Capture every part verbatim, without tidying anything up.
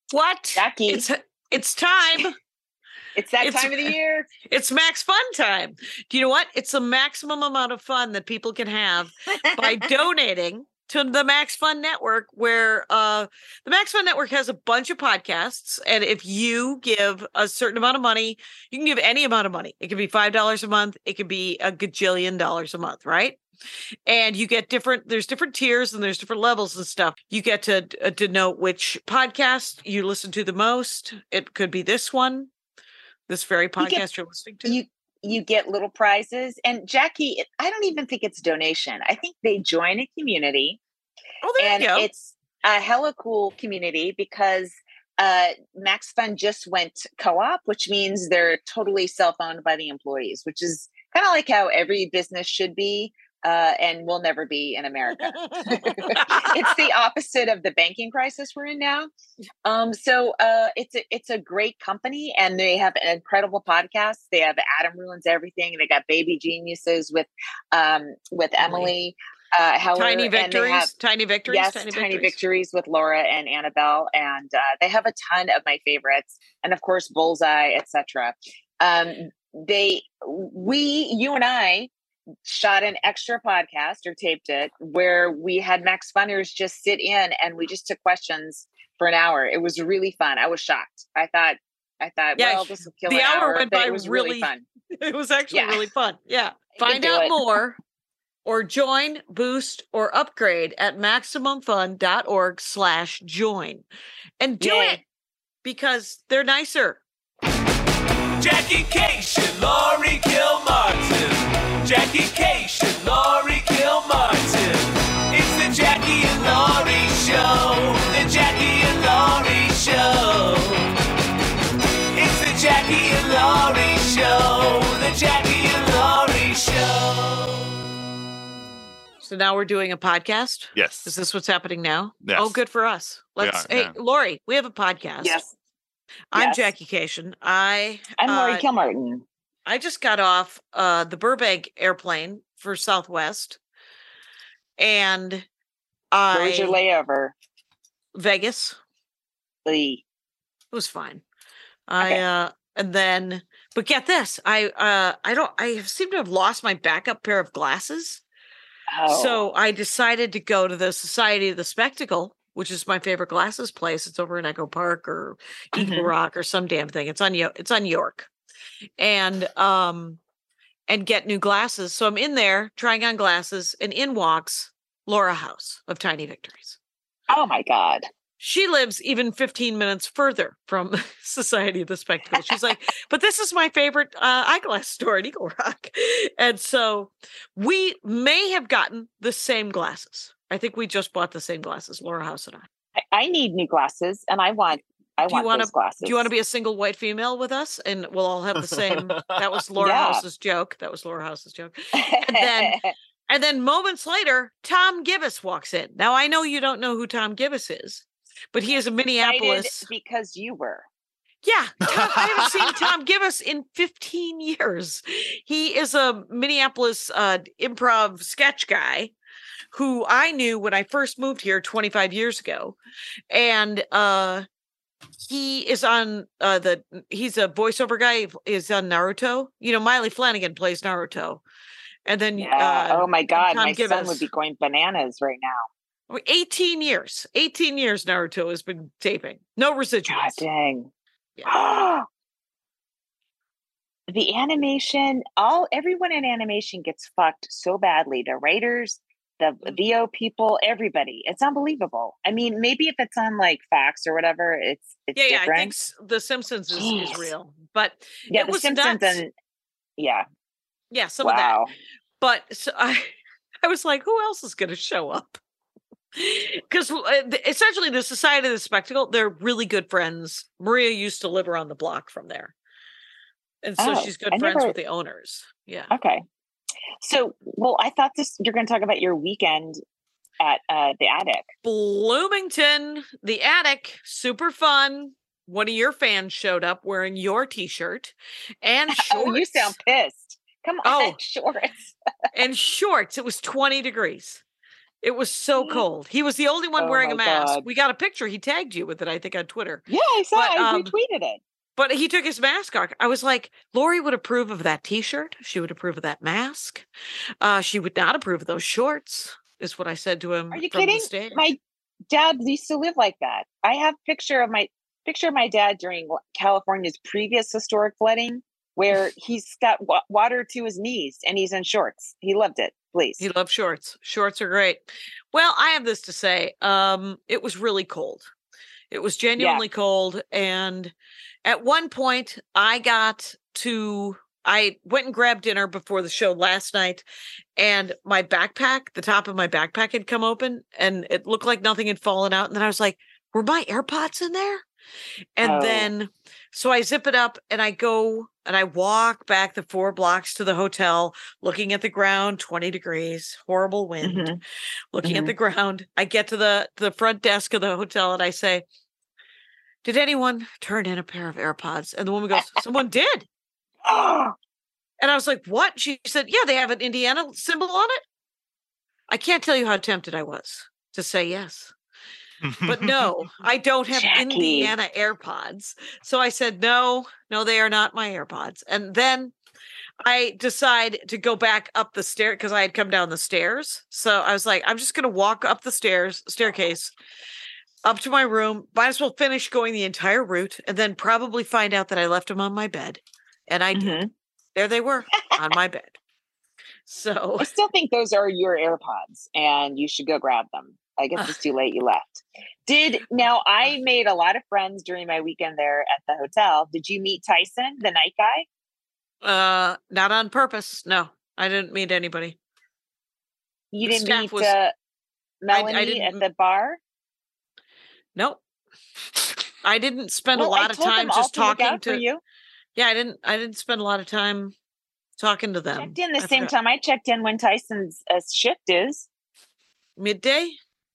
What? Jackie. It's it's time. It's that It's- time of the year. It's max fun time. Do you know what? It's the maximum amount of fun that people can have by donating to the Max Fun Network, where uh, the Max Fun Network has a bunch of podcasts. And if you give a certain amount of money, you can give any amount of money. It could be five dollars a month. It could be a gajillion dollars a month, right? And you get different, there's different tiers and there's different levels and stuff. You get to uh, denote which podcast you listen to the most. It could be this one, this very podcast you get, you're listening to. You you get little prizes. And Jackie, I don't even think it's donation. I think they join a community. Oh, there and you go. It's a hella cool community because uh, Max Fun just went co-op, which means they're totally self-owned by the employees, which is kind of like how every business should be. Uh, and will never be in America. It's the opposite of the banking crisis we're in now. Um, so uh, it's a, it's a great company, and they have an incredible podcast. They have Adam Ruins Everything. They got Baby Geniuses with um, with Emily. Uh, Heller, Tiny Victories. Have, Tiny Victories. Yes, Tiny, Tiny Victories. Victories with Laura and Annabelle, and uh, they have a ton of my favorites, and of course Bullseye, et cetera. Um, they, we, you and I. shot an extra podcast or taped it where we had Max Funners just sit in and we just took questions for an hour. It was really fun. I was shocked. I thought, I thought, Yeah, well, this will kill the an hour hour, went but by it was really, really fun. It was actually Yeah. really fun. Yeah. I could Find do out it. more or join, boost, or upgrade at MaximumFun.org slash join. And do Yay. it because they're nicer. Jackie Cation, Laurie Kilmartin. Jackie Cation, Laurie Kilmartin. It's the Jackie and Laurie Show. The Jackie and Laurie Show. It's the Jackie and Laurie Show. The Jackie and Laurie Show. So now we're doing a podcast. Yes. Is this what's happening now? Yes. Oh, good for us. We Let's. are, Hey, yeah. Lori, we have a podcast. Yes. I'm Yes. Jackie Cation. I. I'm Laurie uh, Kilmartin. I just got off uh, the Burbank airplane for Southwest, and I Where was your layover? Vegas. The It was fine. I Okay. uh, and then, but get this, I uh, I don't. I seem to have lost my backup pair of glasses, oh, so I decided to go to the Society of the Spectacle, which is my favorite glasses place. It's over in Echo Park or Eagle Mhm. Rock or some damn thing. It's on Yo- It's on York. And um and get new glasses. So I'm in there trying on glasses, and in walks Laura House of Tiny Victories. oh my God. She lives even fifteen minutes further from Society of the Spectacle. She's like, but this is my favorite uh, eyeglass store in Eagle Rock. And so we may have gotten the same glasses. I think we just bought the same glasses, Laura House and I. I, I need new glasses, and I want I Do you want wanna- those glasses. Do you want to be a single white female with us? And we'll all have the same. That was Laura Yeah. House's joke. That was Laura House's joke. And then, and then moments later, Tom Gibbs walks in. Now, I know you don't know who Tom Gibbs is, but he is a Minneapolis. Excited because you were. Yeah, Tom, I haven't seen Tom Gibbs in fifteen years. He is a Minneapolis uh, improv sketch guy who I knew when I first moved here twenty-five years ago. And uh, he is on uh, the, he's a voiceover guy, is on Naruto. You know, Miley Flanagan plays Naruto. And then, Yeah. uh, oh my God, Tom my son Gibbs. would be going bananas right now. eighteen years, eighteen years Naruto has been taping. No God residuals. dang. Yeah. The animation, all everyone in animation gets fucked so badly. The writers, the Mm. V O people, everybody. It's unbelievable. I mean, maybe if it's on like Fox or whatever, it's it's Yeah, yeah, I different. think s- The Simpsons is, is Jeez. real, but yeah, it The was Simpsons nuts. and yeah, yeah, some of that. wow. But so I, I was like, who else is going to show up? Because essentially, the Society of the Spectacle, they're really good friends. Maria used to live around the block from there, and so Oh, she's good I friends never- with the owners. Yeah. Okay. So, well, I thought this you're going to talk about your weekend at uh, the Attic. Bloomington, the Attic, super fun. One of your fans showed up wearing your T-shirt and shorts. Oh, you sound pissed. Come on, Oh. shorts. and shorts. It was twenty degrees. It was so cold. He was the only one Oh wearing a my mask. God. We got a picture. He tagged you with it, I think, on Twitter. Yeah, I saw. But, I um, retweeted it. But he took his mask off. I was like, Lori would approve of that T-shirt. She would approve of that mask. Uh, she would not approve of those shorts, is what I said to him Are you from kidding? the stage. My dad used to live like that. I have picture of my picture of my dad during California's previous historic flooding, where he's got wa- water to his knees and he's in shorts. He loved it. Please. He loved shorts. Shorts are great. Well, I have this to say. Um, it was really cold. It was genuinely cold. And at one point, I got to, I went and grabbed dinner before the show last night, and my backpack, the top of my backpack had come open, and it looked like nothing had fallen out. And then I was like, were my AirPods in there? And Oh. then, so I zip it up and I go and I walk back the four blocks to the hotel, looking at the ground, twenty degrees, horrible wind, Mhm. looking Mhm. at the ground. I get to the, the front desk of the hotel and I say, did anyone turn in a pair of AirPods? And the woman goes, someone did. Oh, And I was like, what? She said, yeah, they have an Indiana symbol on it. I can't tell you how tempted I was to say yes. But no, I don't have Jackie. Indiana AirPods. So I said, no, no, they are not my AirPods. And then I decide to go back up the stair because I had come down the stairs. So I was like, I'm just going to walk up the stairs, staircase, up to my room. Might as well finish going the entire route and then probably find out that I left them on my bed. And I did. Mhm. There they were on my bed. So I still think those are your AirPods and you should go grab them. I guess it's too late. You left. Did now I made a lot of friends during my weekend there at the hotel. Did you meet Tyson, the night guy? uh not on purpose. No, I didn't meet anybody. You The didn't staff meet was- uh, Melanie didn't at m- the bar? Nope. I didn't spend Well, a lot I of told time them all just to look talking out for to you. Yeah, I didn't I didn't spend a lot of time talking to them. Checked in the I same forgot. time I checked in when Tyson's uh, shift is. Midday?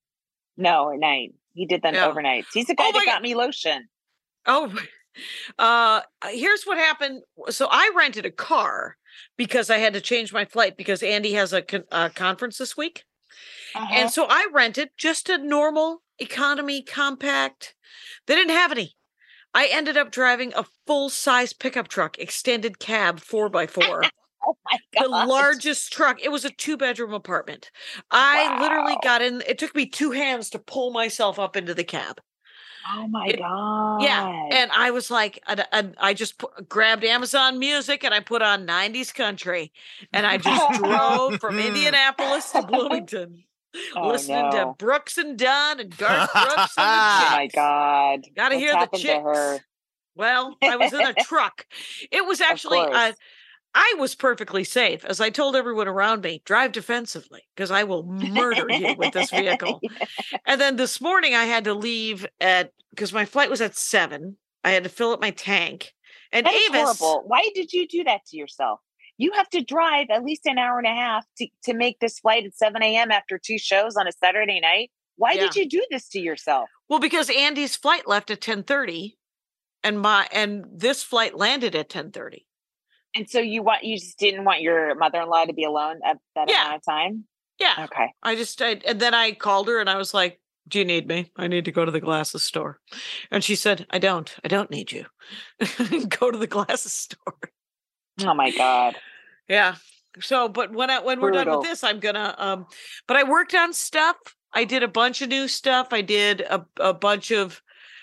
No, at night. He did them Yeah. overnights. He's the guy Oh that my got God. me lotion. Oh, uh, here's what happened. So I rented a car because I had to change my flight because Andy has a, con- a conference this week. Uh-huh. And so I rented just a normal economy compact. They didn't have any. I ended up driving a full size pickup truck, extended cab, four by four. Oh my The god! largest truck. It was a two bedroom apartment. I literally Wow. got in. It took me two hands to pull myself up into the cab. Oh my It- god! Yeah. And I was like, and, and I just put, grabbed Amazon Music and I put on nineties country and I just drove from Indianapolis to Bloomington, Oh, listening to no. Brooks and Dunn and Garth Brooks and the Oh my Chicks. god! Gotta What's hear the happened to her? Chicks. Well, I was in a truck. It was actually, course. uh, I was perfectly safe. As I told everyone around me, drive defensively because I will murder you with this vehicle. And then this morning I had to leave at, because my flight was at seven. I had to fill up my tank. And That is Avis, horrible. Why did you do that to yourself? You have to drive at least an hour and a half to, to make this flight at seven a.m. after two shows on a Saturday night. Why did Yeah. you do this to yourself? well, because Andy's flight left at ten thirty and my, and this flight landed at ten thirty. And so you want you just didn't want your mother-in-law to be alone at that Yeah. amount of time? Yeah. Okay. I just, I, and then I called her and I was like, do you need me? I need to go to the glasses store. And she said, I don't, I don't need you. Go to the glasses store. Oh my god. Yeah. So, but when I, when we're done Brutal. with this, I'm gonna, um, but I worked on stuff. I did a bunch of new stuff. I did a, a bunch of,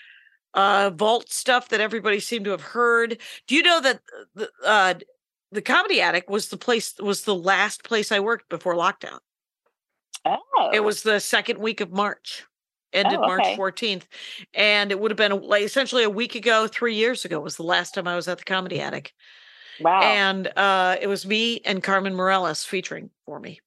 uh, vault stuff that everybody seemed to have heard. Do you know that the, uh, the Comedy Attic was the place, was the last place I worked before lockdown? Oh. It was the second week of March, ended Oh, March okay. fourteenth. And it would have been like essentially a week ago, three years ago was the last time I was at the Comedy Attic. Wow. And uh, it was me and Carmen Morales featuring for me.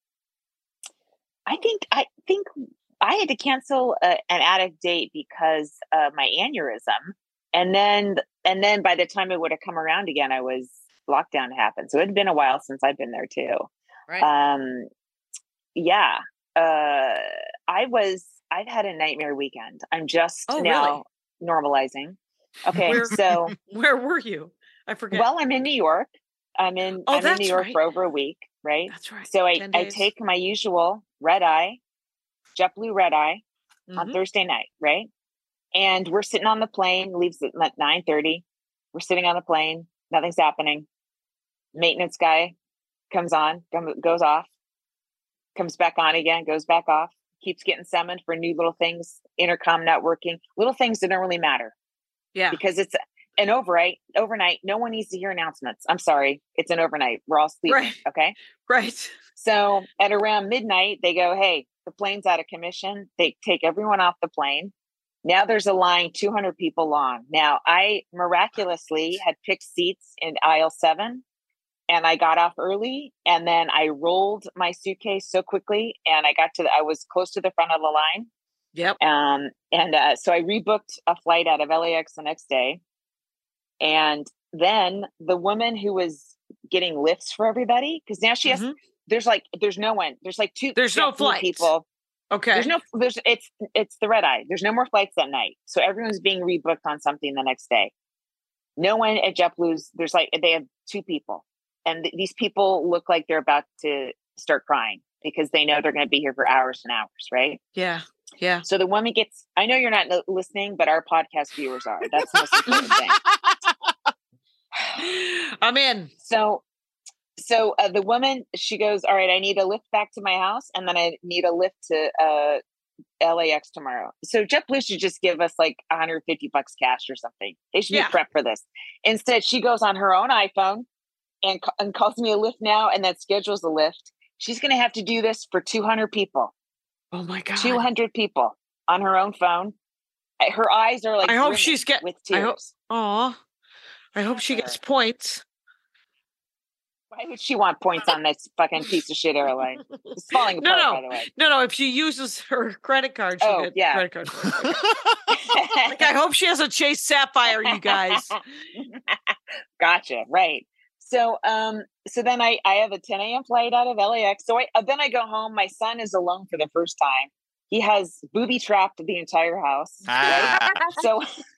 I think I think I had to cancel a, an attic date because of my aneurysm, and then and then by the time it would have come around again, I was lockdown happened. So it had been a while since I've been there too. Right. Um, yeah, uh, I was. I've had a nightmare weekend. I'm just Oh, now normalizing. Okay, Where- so Where were you? I forget. well, I'm in New York. I'm in. Oh, I'm in that's New York right. for over a week, right? That's right. So I, ten I days. take my usual red eye, JetBlue red eye on Mhm. Thursday night, right? And we're sitting on the plane, leaves at nine thirty. We're sitting on the plane, nothing's happening. Maintenance guy comes on, goes off, comes back on again, goes back off, keeps getting summoned for new little things, intercom networking, little things that don't really matter. Yeah. Because it's an overnight, overnight, no one needs to hear announcements. I'm sorry, it's an overnight. We're all sleeping, Right. okay? Right. So at around midnight, they go, hey, the plane's out of commission. They take everyone off the plane. Now there's a line two hundred people long. Now I miraculously had picked seats in aisle seven and I got off early, and then I rolled my suitcase so quickly and I got to, the, I was close to the front of the line. Yep. Um, and uh, so I rebooked a flight out of L A X the next day. And then the woman who was getting lifts for everybody, because now she has, Mhm. there's like, there's no one, there's like two, There's no JetBlue flights. people. Okay. There's no, there's, it's, it's the red eye. There's no more flights that night. So everyone's being rebooked on something the next day. No one at JetBlue's, there's like, they have two people. And th- these people look like they're about to start crying because they know they're going to be here for hours and hours, right? Yeah. Yeah. So the woman gets, I know you're not l- listening, but our podcast viewers are. That's the most important thing. I'm in. So, so uh, the woman, she goes, all right, I need a lift back to my house. And then I need a lift to uh, L A X tomorrow. So JetBlue should just give us like one hundred fifty bucks cash or something. They should Yeah. be prepped for this. Instead, she goes on her own iPhone and, ca- and calls me a lift now, and that schedules a lift. She's going to have to do this for two hundred people. Oh my God. two hundred people on her own phone. I- Her eyes are like, I hope brimming she's get- with I tears. hope- Aw. I hope she gets points. Why would she want points on this fucking piece of shit airline? It's falling No, apart, no. by the way. No, no. If she uses her credit card, she'll Oh, get yeah. credit card. points. Like, I hope she has a Chase Sapphire, you guys. Gotcha. Right. So, um, so then I, I have a ten a.m. flight out of L A X. So I, uh, then I go home. My son is alone for the first time. He has booby trapped the entire house. Right? Ah. So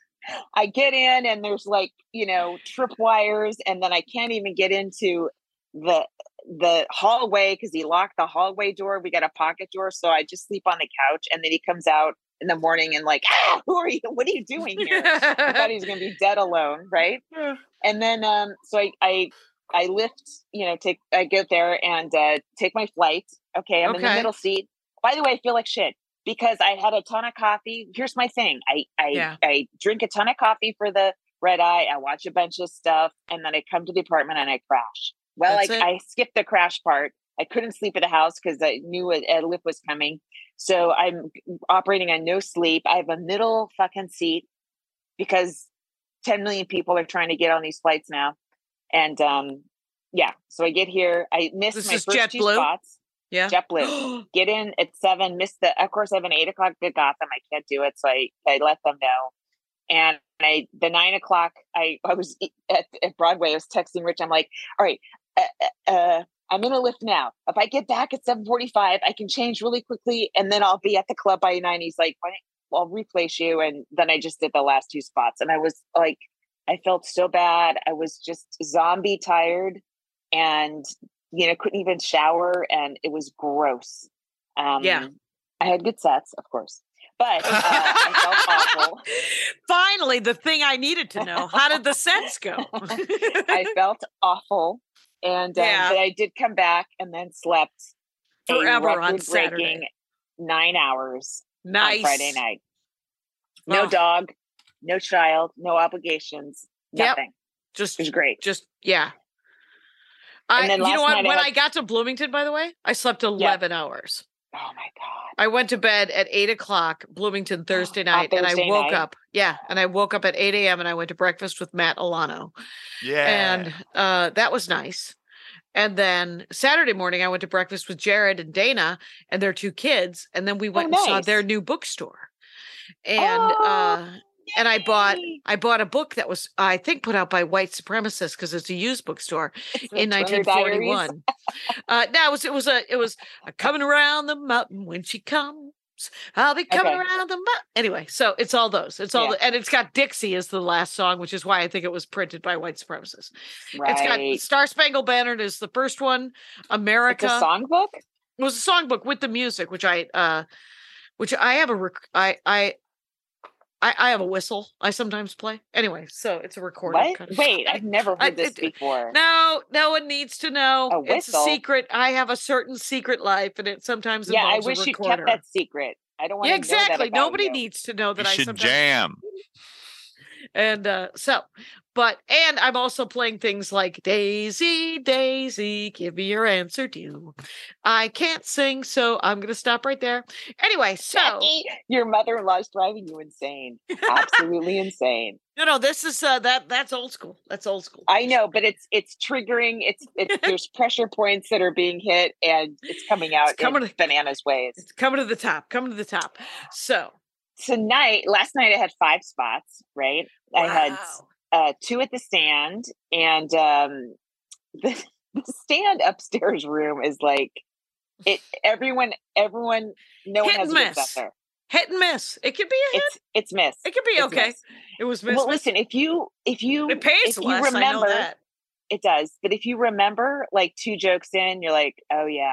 I get in and there's like, you know, tripwires, and then I can't even get into the the hallway because he locked the hallway door. We got a pocket door. So I just sleep on the couch, and then he comes out in the morning and like, ah, who are you? What are you doing here? I thought he was going to be dead alone. Right. And then, um, so I, I, I lift, you know, take, I get there and, uh, take my flight. Okay. I'm in the Okay. middle seat. By the way, I feel like shit because I had a ton of coffee. Here's my thing. I, I, Yeah. I drink a ton of coffee for the red eye. I watch a bunch of stuff, and then I come to the apartment and I crash. Well, That's I, it. I skipped the crash part. I couldn't sleep at the house because I knew a, a lift was coming. So I'm operating on no sleep. I have a middle fucking seat because ten million people are trying to get on these flights now. And um, yeah, so I get here. I missed This my is first two JetBlue? spots. Yeah. JetBlue. Get in at seven, missed the, of course, I have an eight o'clock to Gotham. I can't do it. So I, I let them know. And I, the nine o'clock, I, I was at, at Broadway. I was texting Rich. I'm like, all right, uh, uh, I'm in a lift now. If I get back at seven forty-five, I can change really quickly, and then I'll be at the club by nine. He's like, "Why don't- well, I'll replace you." And then I just did the last two spots, and I was like, I felt so bad. I was just zombie tired, and you know, couldn't even shower, and it was gross. Um, Yeah. I had good sets, of course, but uh, I felt awful. Finally, the thing I needed to know. How did the sets go? I felt awful. And um, Yeah. but I did come back and then slept Forever a on Saturday. record-breaking nine hours Nice. on Friday night. No Oh. dog, no child, no obligations, Yep. nothing. Just, It was great. just yeah. I, And then you know last what? night I When had- I got to Bloomington, by the way, I slept eleven hours. Oh my God. I went to bed at eight o'clock, Bloomington Thursday night, and I Thursday woke night? up. Yeah, and I woke up at eight a.m. and I went to breakfast with Matt Alano, Yeah. and uh, that was nice. And then Saturday morning, I went to breakfast with Jared and Dana and their two kids, and then we went and saw Oh, nice. their new bookstore. And Oh, uh, and I bought yay. I bought a book that was I think put out by White Supremacists because it's a used bookstore It's the in Turner nineteen Diaries. forty-one. uh, no, it was it was a it was a coming around the mountain when she comes. I'll be coming Okay. around the mountain. Anyway, so it's all those. It's all Yeah. the, and it's got Dixie as the last song, which is why I think it was printed by White Supremacists. It's got Right. Star Spangled Banner is the first one. It's America a songbook? it was a songbook with the music, which I uh which I have a rec- I I I I have a whistle I sometimes play. Anyway, so it's a recorded What? kind of Wait, I've never heard I- this it- before. No, no one needs to know. A It's a whistle? secret. I have a certain secret life, and it sometimes Yeah, I involves wish a you'd recorder. kept that secret. I don't want Yeah, to know that exactly. about Nobody you. needs to know You that I should sometimes jam. and uh so but and I'm also playing things like Daisy, Daisy, give me your answer due. I can't sing, so I'm gonna stop right there. Anyway, so Jackie, your mother-in-law's driving you insane. Absolutely insane. no, no, this is uh that that's old school. That's old school. I know, but it's it's triggering. It's it's there's pressure points that are being hit, and it's coming out It's coming in to- bananas ways. It's coming to the top, coming to the top. So Tonight, last night I had five spots. Right, I had wow. uh, two at the stand, and um, the, the stand upstairs room is like it. Everyone, everyone, no one Hit has and a good miss. set there. Hit and miss. It could be a hit. It's it's miss. It could be It's okay. miss. It was miss. Well, miss. listen, if you if you It pays if you less. I know remember, that. it does. But if you remember, like two jokes in, you're like, oh yeah.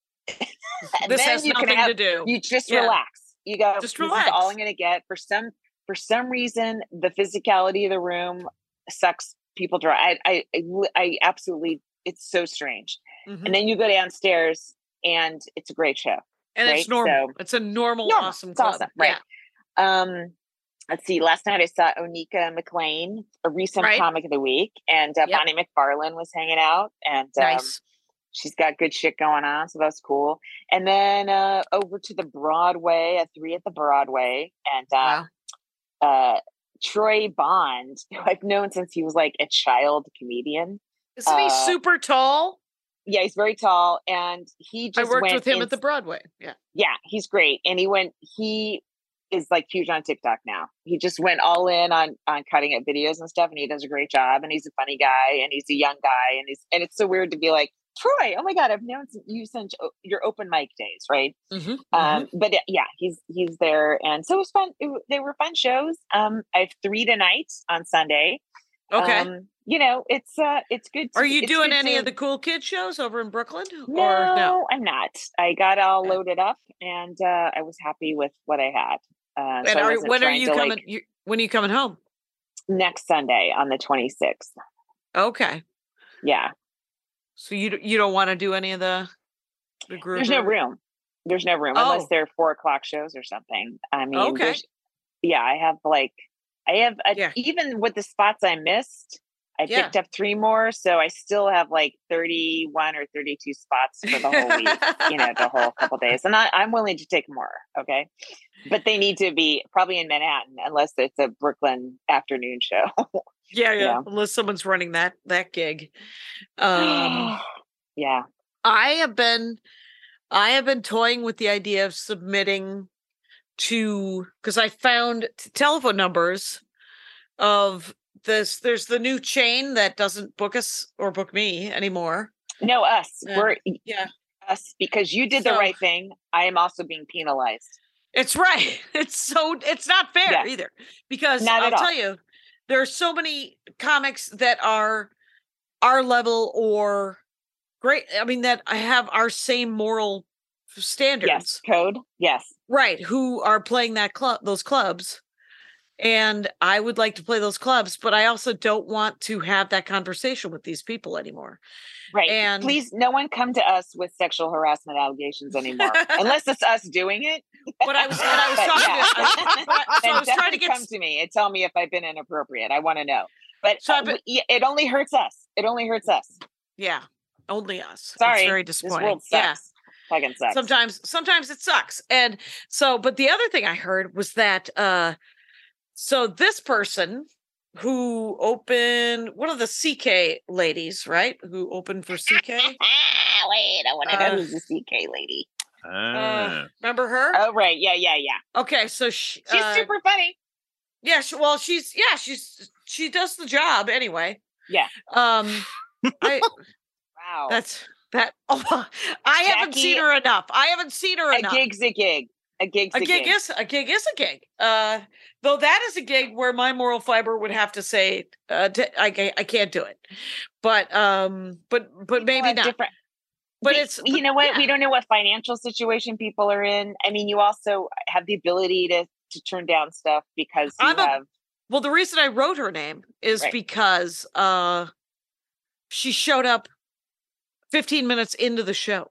And This then has you can nothing have- to do. You just Yeah. relax. You go. Just this relax. is all I'm going to get. For some for some reason, the physicality of the room sucks people dry. I I I, I absolutely. It's so strange. Mhm. And then you go downstairs, and it's a great show. And it's right? normal. So- it's a normal, Normal. awesome It's club. awesome, right. Um, let's see. Last night I saw Onika McLean, a recent Right. comic of the week, and uh, Yep. Bonnie McFarlane was hanging out, and um, Nice. she's got good shit going on, so that's cool. And then uh, over to the Broadway, a three at the Broadway, and uh, Wow. uh, Troy Bond, who I've known since he was like a child comedian. Isn't he uh, super tall? Yeah, he's very tall, and he I just worked went with him in- at the Broadway. Yeah. yeah, he's great. And he went, he is like huge on TikTok now. He just went all in on on cutting up videos and stuff, and he does a great job. And he's a funny guy, and he's a young guy, and he's and it's so weird to be like, Troy, oh my God, I've known you since o- your open mic days, right? Mm-hmm. Um, but uh, yeah, he's he's there, and so it was fun. It, w- they were fun shows. Um, I have three tonight on Sunday. Okay. Um, you know, it's uh, it's good. To, Are you it's doing good any to- of the cool kid shows over in Brooklyn? No, Or no? I'm not. I got all Okay. loaded up, and uh, I was happy with what I had. Uh, so And I are, wasn't when are trying you to, coming? like, you, when are you coming home? next Sunday on the twenty-sixth. Okay. Yeah, So you d- you don't want to do any of the the group? there's no room. There's no room unless Oh. they're four o'clock shows or something. I mean, Okay. there's- yeah, I have like, I have a, Yeah. even with the spots I missed, I Yeah. picked up three more, so I still have like thirty-one or thirty-two spots for the whole week. You know, the whole couple days, and I, I'm willing to take more. Okay, but they need to be probably in Manhattan, unless it's a Brooklyn afternoon show. Yeah, yeah. Yeah. Unless someone's running that that gig. Um, yeah. I have been I have been toying with the idea of submitting to because I found t- telephone numbers of this. There's the new chain that doesn't book us or book me anymore. No, us. Yeah. We're Yeah, us because you did the So- right thing. I am also being penalized. it's right. It's so it's not fair Yeah. either because Not I'll at all. tell you, there are so many comics that are our level or great. I mean, that I have our same moral standards. Yes. Code. Yes. Right, who are playing that club those clubs. And I would like to play those clubs, but I also don't want to have that conversation with these people anymore. Right. And- Please, no one come to us with sexual harassment allegations anymore, unless it's us doing it. What I was what I was But talking yeah. I- but I- so Then I was trying to definitely get come to me and tell me if I've been inappropriate. I want to know. But So uh, I've been- w- yeah, it only hurts us. It only hurts us. yeah, only us. Sorry, It's very this disappointing. world Yeah. sucks. Fucking sucks. Sometimes sometimes it sucks. And so but the other thing I heard was that uh so this person who opened one of the C K ladies, right? Who opened for C K. Ah, wait, I want to Uh, know who's the C K lady. Uh, Ah. remember her? Oh, right. Yeah, yeah, yeah. Okay, so she, She's uh, super funny. yeah, she, well, she's yeah, she's she does the job anyway. Yeah. Um, I Wow. that's that. Oh, I haven't seen Jackie, her enough. I haven't seen her a enough. gig's a gig. A gig's a, A gig is a gig is a gig. Uh, though that is a gig where my moral fiber would have to say, uh, t- I ca- I can't do it. But um, but but People maybe have not. Different, but But it's you but, know what? yeah. We don't know what financial situation people are in. I mean, you also have the ability to to turn down stuff because you I'm a- have Well, the reason I wrote her name is Right. because uh, she showed up fifteen minutes into the show.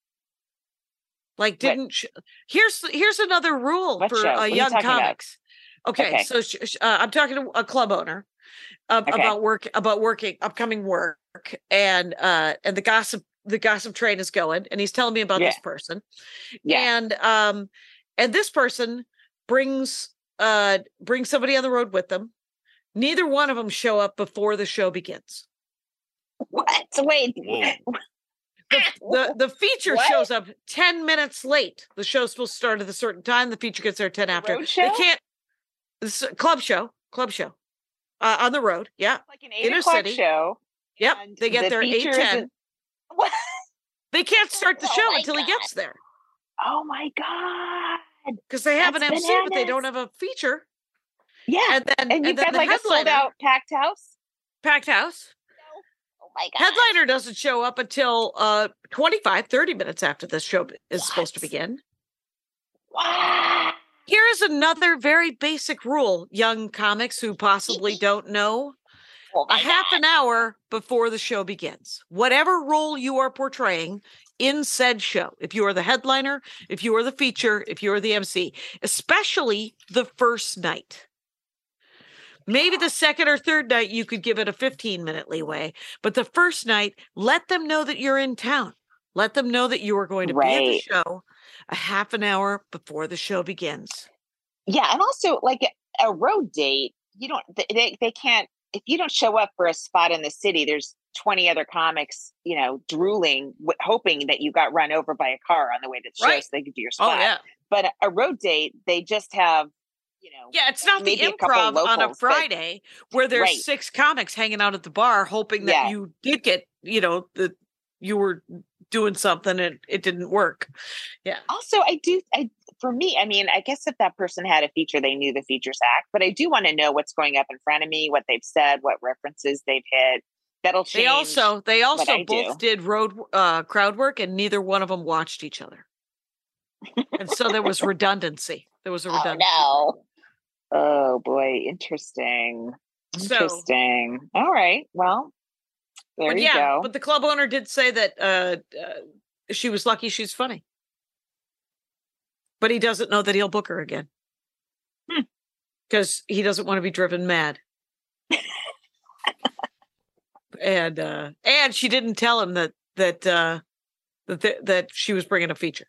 Like, didn't sh- here's here's another rule What for show? uh, What are you young talking about? comics. Okay, Okay. so sh- sh- uh, I'm talking to a club owner uh, Okay. about work about working upcoming work, and uh, and the gossip the gossip train is going, and he's telling me about Yeah. this person, Yeah. and um, and this person brings uh brings somebody on the road with them. Neither one of them show up before the show begins. What? Wait. Whoa. The, the, the feature What? shows up ten minutes late. The show's supposed to start at a certain time. The feature gets there ten The after. road They show? can't. This is a club show. Club show. Uh, on the road. Yeah. Like an eight Inner o'clock city. show. Yep. and They get the there eight feature ten. isn't- What? They can't start the Oh show my until he God. gets there Oh my God. because they have That's an M C, but they don't bananas. have a feature. Yeah. And then And, you've then got the like a sold headliner, out packed house. packed house. Oh my God. Headliner doesn't show up until uh twenty-five, thirty minutes after the show is supposed to What? begin. Wow. Here is another very basic rule, young comics who possibly don't know. Oh A my half God. an hour before the show begins. Whatever role you are portraying in said show, if you are the headliner, if you are the feature, if you are the M C, especially the first night. Maybe the second or third night, you could give it a fifteen minute leeway, but the first night, let them know that you're in town. Let them know that you are going to be at the Right. show a half an hour before the show begins. Yeah, and also like a, a road date, you don't they- they they can't if you don't show up for a spot in the city, there's twenty other comics, you know, drooling, w- hoping that you got run over by a car on the way to the show Right. so they could do your Oh, spot. yeah. But a, a road date, they just have, you know, Yeah, it's not the maybe a couple improv on a locals, but- Friday where there's Right. six comics hanging out at the bar hoping that Yeah. you did get, you know, that you were doing something and it didn't work. Yeah. Also, I do, I for me, I mean, I guess if that person had a feature, they knew the features act, but I do want to know what's going up in front of me, what they've said, what references they've hit. That'll change. They also they also I both do. did road uh crowd work and neither one of them watched each other. And so there was redundancy. There was a Oh redundancy. no. Oh boy, interesting. So- Interesting. All right. Well, there But you yeah, go. but the club owner did say that uh, uh she was lucky she's funny. But he doesn't know that he'll book her again. Hmm. Because he doesn't want to be driven mad. and uh and she didn't tell him that that uh that th- that she was bringing a feature.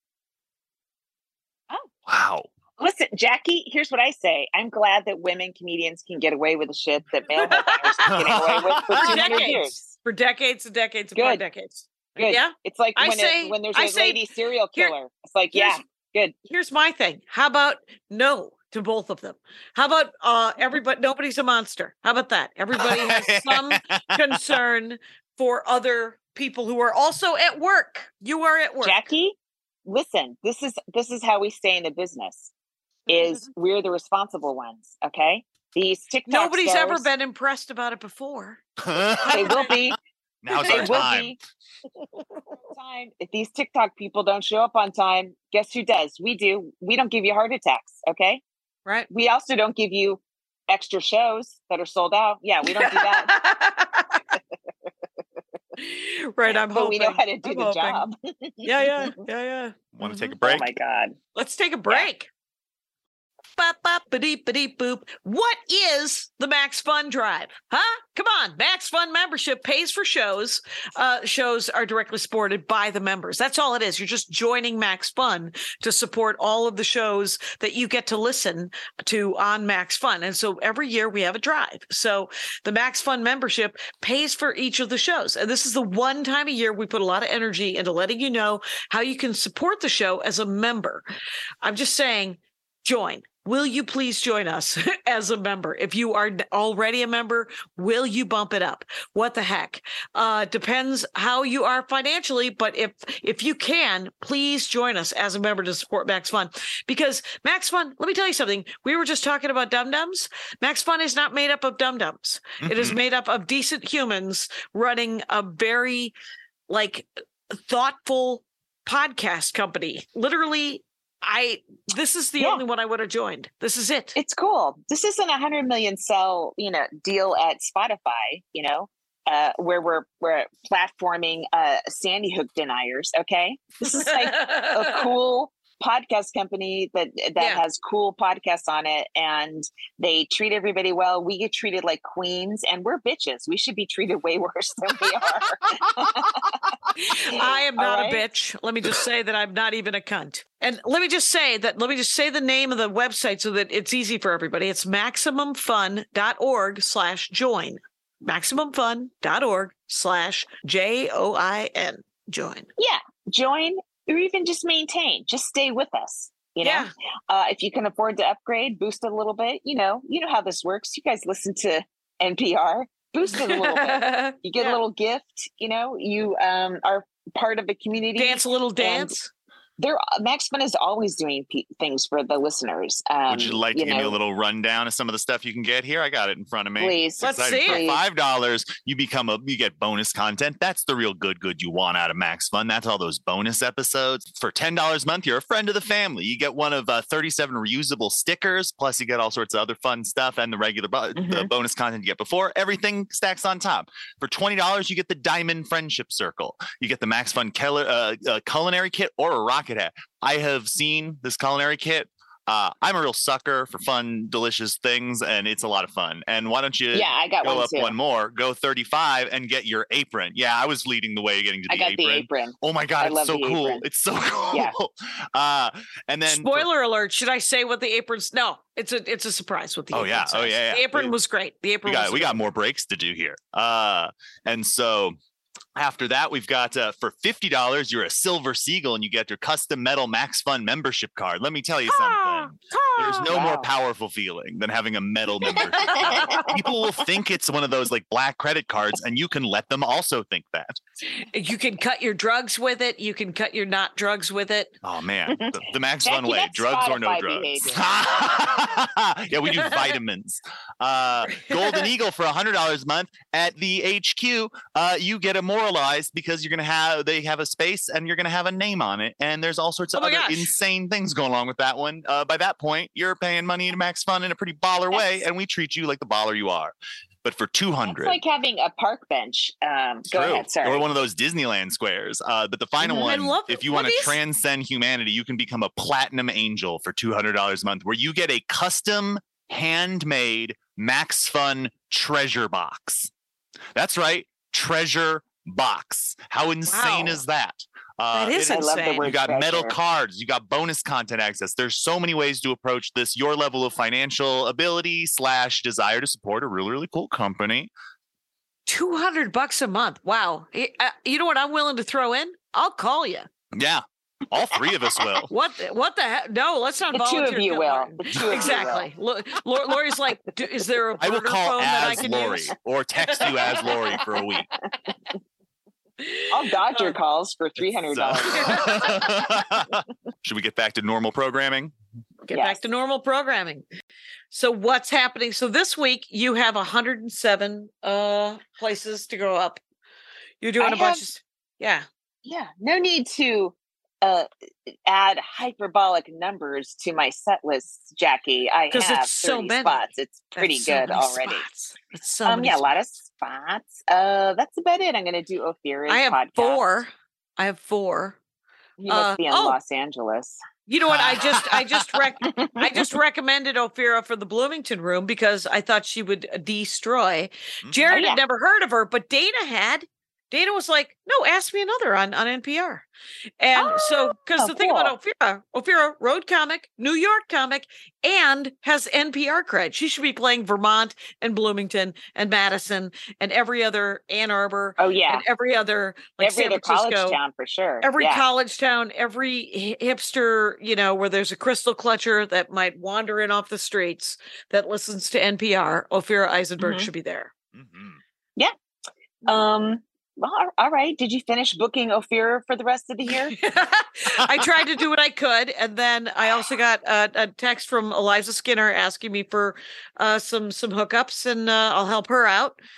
Wow. Listen, Jackie, here's what I say. I'm glad that women comedians can get away with the shit that male headliners are getting away with for For two hundred decades. years. For decades and decades upon Good. decades. Good. Yeah. It's like I when, say- it, when there's I a say- lady serial here- killer. It's like, here's- yeah, good. Here's my thing. How about no to both of them? How about uh everybody nobody's a monster? How about that? Everybody has some concern for other people who are also at work. You are at work. Jackie, listen, this is this is how we stay in the business. Is we're the responsible ones, okay? These TikTok Nobody's ever stars, been impressed about it before. They will be. Now's They our will time. be. Time. If these TikTok people don't show up on time, guess who does? We do. We don't give you heart attacks, okay? Right? We also don't give you extra shows that are sold out. Yeah, we don't do that. right. I'm but hoping. we know how to do I'm the hoping. job. Yeah, yeah, yeah, yeah. Want to take a Mhm. Oh break? my God. Let's take a break. Bop, bop, ba-deep, ba-deep, boop. What is the Max Fun Drive? Huh? Come on. Max Fun membership pays for shows. Uh, shows are directly supported by the members. That's all it is. You're just joining Max Fun to support all of the shows that you get to listen to on Max Fun. And so every year we have a drive. So the Max Fun membership pays for each of the shows. And this is the one time a year we put a lot of energy into letting you know how you can support the show as a member. I'm just saying, join. Will you please join us as a member? If you are already a member, will you bump it up? What the heck? Uh, depends how you are financially, but if if you can, please join us as a member to support Max Fun. Because Max Fun, let me tell you something. We were just talking about dum-dums. Max Fun is not made up of dum-dums. It is Mhm. made up of decent humans running a very, like, thoughtful podcast company. Literally, I this is the Yeah. only one I would have joined. This is it. It's cool. This isn't a hundred million cell, you know, deal at Spotify, you know, uh, where we're we're platforming uh, Sandy Hook deniers. Okay, this is like a cool podcast company that that Yeah. has cool podcasts on it, and they treat everybody well. We get treated like queens, and we're bitches. We should be treated way worse than we are. I am All not right? a bitch. Let me just say that I'm not even a cunt. And let me just say that, let me just say the name of the website so that it's easy for everybody. It's maximumfun.org slash join. maximumfun.org slash J O I N. Join. Yeah, join or even just maintain. Just stay with us. You know, Yeah. uh, if you can afford to upgrade, boost it a little bit. You know, you know how this works. You guys listen to N P R. Boost it a little bit. You get Yeah. a little gift. You know, you um, are part of a community. Dance a little dance. They're Max Fun is always doing pe- things for the listeners. Um, Would you like to give me a know, little rundown of some of the stuff you can get here? I got it in front of me. Please, It's Let's exciting. see For it. five dollars, you become a you get bonus content. That's the real good good you want out of Max Fun. That's all those bonus episodes. For ten dollars a month, you're a friend of the family. You get one of uh, thirty-seven reusable stickers. Plus, you get all sorts of other fun stuff and the regular bo- the Mhm. bonus content you get before. Everything stacks on top. For twenty dollars, you get the Diamond Friendship Circle. You get the Max Fun Keller, uh, uh, culinary kit or a rocket hat. I have seen this culinary kit. Uh, I'm a real sucker for fun, delicious things, and it's a lot of fun. And why don't you yeah, I got go one up too. one more, go thirty-five, and get your apron? Yeah, I was leading the way getting to the I got apron. the apron. Oh my I god, it's love so the cool! apron. It's so cool. Yeah. Uh, and then for- Spoiler alert. Should I say what the apron's? No, it's a it's a surprise what the Oh, apron yeah. Oh, says. yeah, yeah. The apron We- was great. The apron we got was we got great. more breaks to do here. Uh, and so after that, we've got uh, for fifty dollars, you're a Silver Seagull, and you get your custom metal Max Fun membership card. Let me tell you something. There's no more Wow. powerful feeling than having a metal membership card. People will think it's one of those like black credit cards, and you can let them also think that. You can cut your drugs with it. You can cut your not drugs with it. Oh man, the, the Max Jackie, Fun way, that's drugs or no Spotify drugs. behavior. Yeah, we do vitamins. Uh, Golden Eagle for one hundred dollars a month at the H Q. Uh, you get immortalized because you're gonna have they have a space and you're gonna have a name on it, and there's all sorts of Oh my other gosh. insane things going along with that one. Uh, by that point, you're paying money to Max Fun in a pretty baller way, That's- and we treat you like the baller you are. But for two It's hundred. like having a park bench. Um, go True. ahead, sorry. Or one of those Disneyland squares. Uh, but the final Mhm. I one, love if it. you What want to is- transcend humanity, you can become a platinum angel for two hundred dollars a month, where you get a custom handmade Max Fun treasure box. That's right. Treasure box. How insane Wow. is that? Uh, That is it- I love the insane. word you got metal treasure. cards, you got bonus content access. There's so many ways to approach this. Your level of financial ability slash desire to support a really, really cool company. two hundred bucks a month. Wow. Y- uh, You know what I'm willing to throw in? I'll call you. Yeah. All three of us will. What the- what the heck? No, let's not The two volunteer. of you Ken will. Martin. The two of you will. Exactly. Lo- Lor- Lori's like, "D- is there a I will burner call phone that I as can Lori use? or text you as Lori for a week. I'll dodge your Uh, calls for three hundred dollars. So- Should we get back to normal programming? Get Yes. back to normal programming. So what's happening? So this week you have one hundred seven uh places to go up. You're doing I a bunch have- of yeah. Yeah, no need to uh, add hyperbolic numbers to my set list, Jackie. I 'Cause have it's so thirty many. spots. It's pretty That's so good many already. spots. That's so um, many yeah, a lot of spots. spots. Uh, that's about it. I'm going to do Ophira's I have podcast. four. I have four. You must uh, be in oh. Los Angeles. You know what? I just I just rec- I just recommended Ophira for the Bloomington room because I thought she would uh, destroy. Mhm. Jared Oh, yeah. had never heard of her, but Dana had. Dana was like, "No, ask me another on, on N P R." And so, because Oh, the thing about Ophira, Ophira, road comic, New York comic, and has N P R cred. She should be playing Vermont and Bloomington and Madison and every other Ann Arbor Oh, yeah. and every other like Every San other college Francisco. town for sure. Every yeah. college town, every hi- hipster, you know, where there's a crystal clutcher that might wander in off the streets that listens to N P R, Ophira Eisenberg Mhm. should be there. Mhm. Um, well, all- all right. Did you finish booking Ophira for the rest of the year? I tried to do what I could, and then I also got a, a text from Eliza Skinner asking me for uh, some some hookups, and uh, I'll help her out.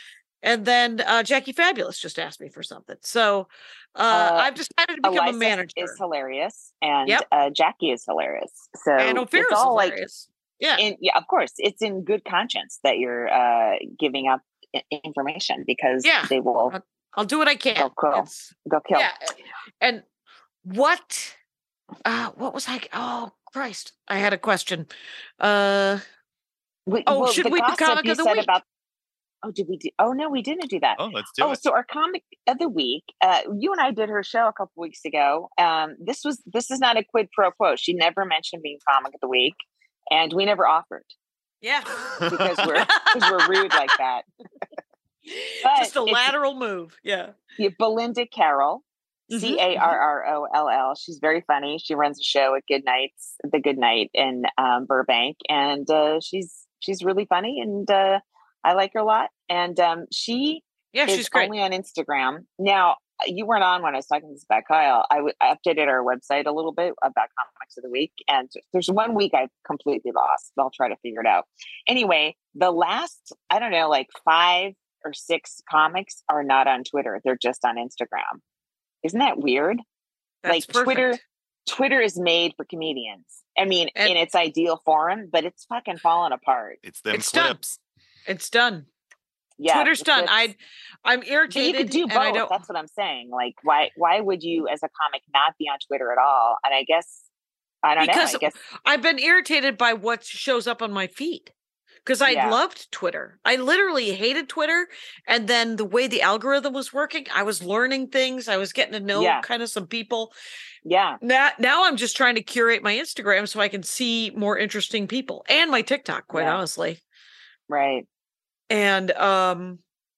And then uh, Jackie Fabulous just asked me for something. So uh, Uh, I've decided to become Eliza a manager. is hilarious, and Yep. uh, Jackie is hilarious. So And it's Ophira's all like, hilarious. Yeah. in, yeah, of course, it's in good conscience that you're uh, giving up i- information because Yeah. they will I'll, I'll do what I can. go kill. It's- Go kill. Yeah. And what uh what was I oh Christ. I had a question. Uh We, Oh, well, should the we do gossip comic you of the said week? about. Oh, did we do? Oh no, we didn't do that. Oh, let's do Oh, it. so our comic of the week. Uh, you and I did her show a couple weeks ago. Um, this was this is not a quid pro quo. She never mentioned being comic of the week, and we never offered yeah. because we're because we're rude like that. But Just a it's- lateral move. Yeah. Yeah, Belinda Carroll, Mhm, C A R R O L L. She's very funny. She runs a show at Good Nights, the Good Night in um, Burbank, and uh, she's she's really funny, and uh, I like her a lot. And um, she Yeah, is she's great. only on Instagram now. You weren't on when I was talking to this about Kyle. I, w- I updated our website a little bit about comics of the week, and there's one week I completely lost. I'll try to figure it out. Anyway, the last I don't know, like five or six comics are not on Twitter. They're just on Instagram. Isn't that weird? That's like perfect. Twitter, Twitter is made for comedians. I mean, And- in its ideal form, but it's fucking falling apart. It's them It's done. clips. It's done. Yeah, Twitter's it's- done. it's- I I'm But you irritated could do and I both. don't That's what I'm saying. Like, why? Why would you, as a comic, not be on Twitter at all? And I guess I don't Because know. I guess I've been irritated by what shows up on my feed. Because I Yeah. loved Twitter. I literally hated Twitter. And then the way the algorithm was working, I was learning things. I was getting to know Yeah. kind of some people. yeah, Now, now I'm just trying to curate my Instagram so I can see more interesting people and my TikTok, quite Yeah. honestly. right. And um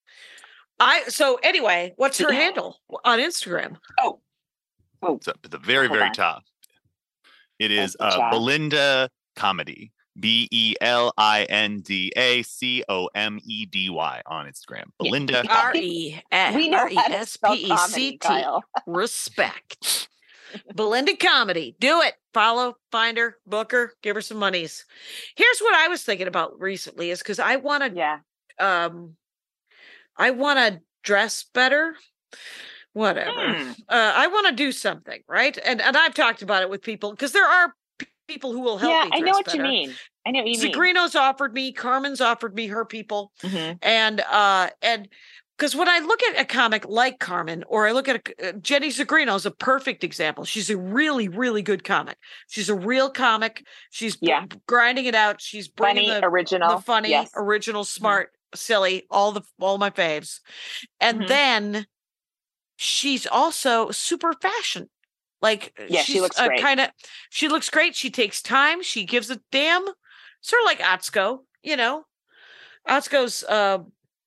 I so anyway, what's her handle on Instagram? Oh, oh, It's up at the very, Hold very on. top. It That's is the uh, chat. Belinda Comedy. B E L I N D A C O M E D Y on Instagram. Yeah. Belinda Yeah. R Comedy. E we know R E how to S spell P E C comedy, T. Kyle. Respect. Belinda Comedy. Do it. Follow, find her, book her, give her some monies. Here's what I was thinking about recently is because I want to Yeah, um I want to dress better. Whatever. Hmm. Uh, I want to do something, right? And and I've talked about it with people because there are p- people who will help yeah. me. I know dress what better. you mean. I know what you mean. Zagrino's offered me, Carmen's offered me her people. Mhm. And uh and because when I look at a comic like Carmen, or I look at a, uh, Jenny Zagrino is a perfect example. She's a really, really good comic. She's a real comic. She's b- Yeah. grinding it out. She's bringing Funny, the, original, the funny, yes. original, smart, silly, all the all my faves. And Mhm. then she's also super fashion. Like Yeah, she she's looks a great. kind of she looks great. She takes time. She gives a damn. Sort of like Atsuko, you know. Atsuko's uh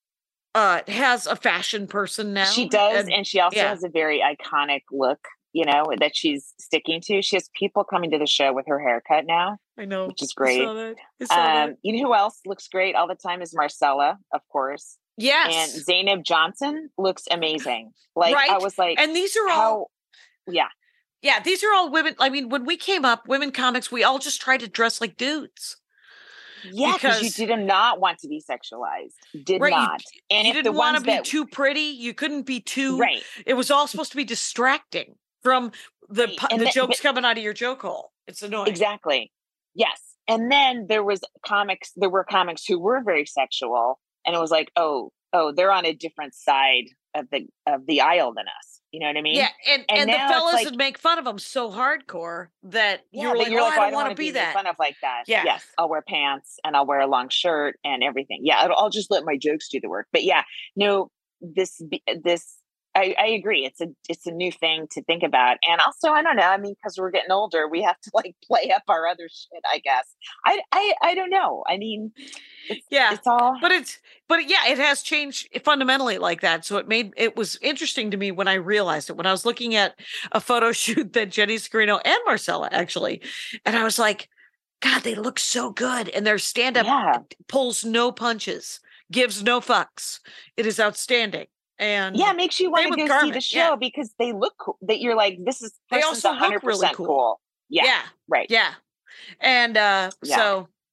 uh has a fashion person now. She does, and- and she also yeah. has a very iconic look, you know, that she's sticking to. She has people coming to the show with her haircut now, I know, which is I great. saw that. I saw that. Um, you know who else looks great all the time is Marcella, of course, Yes, and Zainab Johnson looks amazing. Like I Right? was like, and these are all how? Yeah, yeah, these are all women. I mean, when we came up, women comics, we all just tried to dress like dudes. yeah, because you Because- did not want to be sexualized, did Right, you- not. And you if the didn't want to ones be that too pretty. You couldn't be too. right, It was all supposed to be distracting from the Right, pu- and the the- jokes coming out of your joke hole. It's annoying. exactly, yes. And then there was comics. There were comics who were very sexual, and it was like, oh, oh, they're on a different side of the of the aisle than us. You know what I mean? Yeah, and, And and, the now it's fellas like- would make fun of them so hardcore that Yeah, you were that like, you're oh, like, I "Oh, don't want wanna to be made that. fun of like that. Yeah. Yes, I'll wear pants and I'll wear a long shirt and everything. Yeah, I'll, I'll just let my jokes do the work. But yeah, no, this be- this I, I agree. It's a it's a new thing to think about, and also I don't know. I mean, because we're getting older, we have to like play up our other shit. I guess. I I I don't know. I mean, it's, Yeah, it's all. but it's but yeah, it has changed fundamentally like that. So it made it was interesting to me when I realized it when I was looking at a photo shoot that Jenny Scarino and Marcella actually, and I was like, God, they look so good, and their stand up Yeah. pulls no punches, gives no fucks. It is outstanding. And Yeah, it makes you want Same to with go see Carmen, the show yeah. because they look cool. That you're like, this is They person's also look one hundred percent really cool. cool. Yeah, yeah, right. yeah. And uh Yeah. so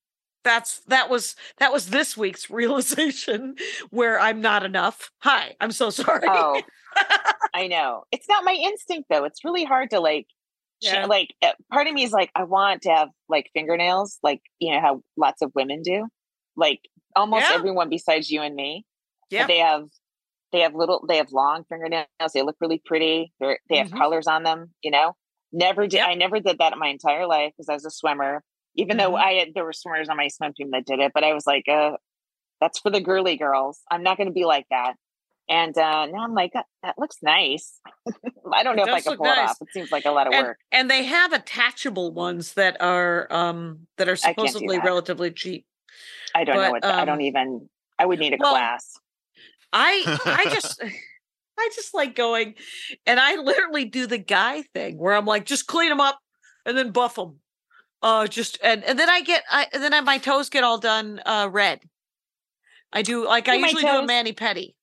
that's that was that was this week's realization where I'm not enough. Hi, I'm so sorry. Oh, I know. It's not my instinct though. It's really hard to like, Yeah. cha- like uh, part of me is like, I want to have like fingernails, like, you know, how lots of women do, like almost Yeah. everyone besides you and me. But Yeah. they have, they have little, they have long fingernails. They look really pretty. They're, they have Mhm. colors on them, you know, never did. Yep. I never did that in my entire life because I was a swimmer, even though Mhm. I had, there were swimmers on my swim team that did it, but I was like, uh, that's for the girly girls. I'm not going to be like that. And uh, now I'm like, that, that looks nice. I don't It know if I does can look pull it nice. off. It seems like a lot of And work. and they have attachable ones that are um that are I can't do supposedly that. relatively cheap. I don't know but, what, the- I don't um, even, I would need a well, class. I I just I just like going, and I literally do the guy thing where I'm like, just clean them up and then buff them. Uh, just and and then I get I and then I, my toes get all done uh red. I do like I Do my usually do a toes. mani pedi.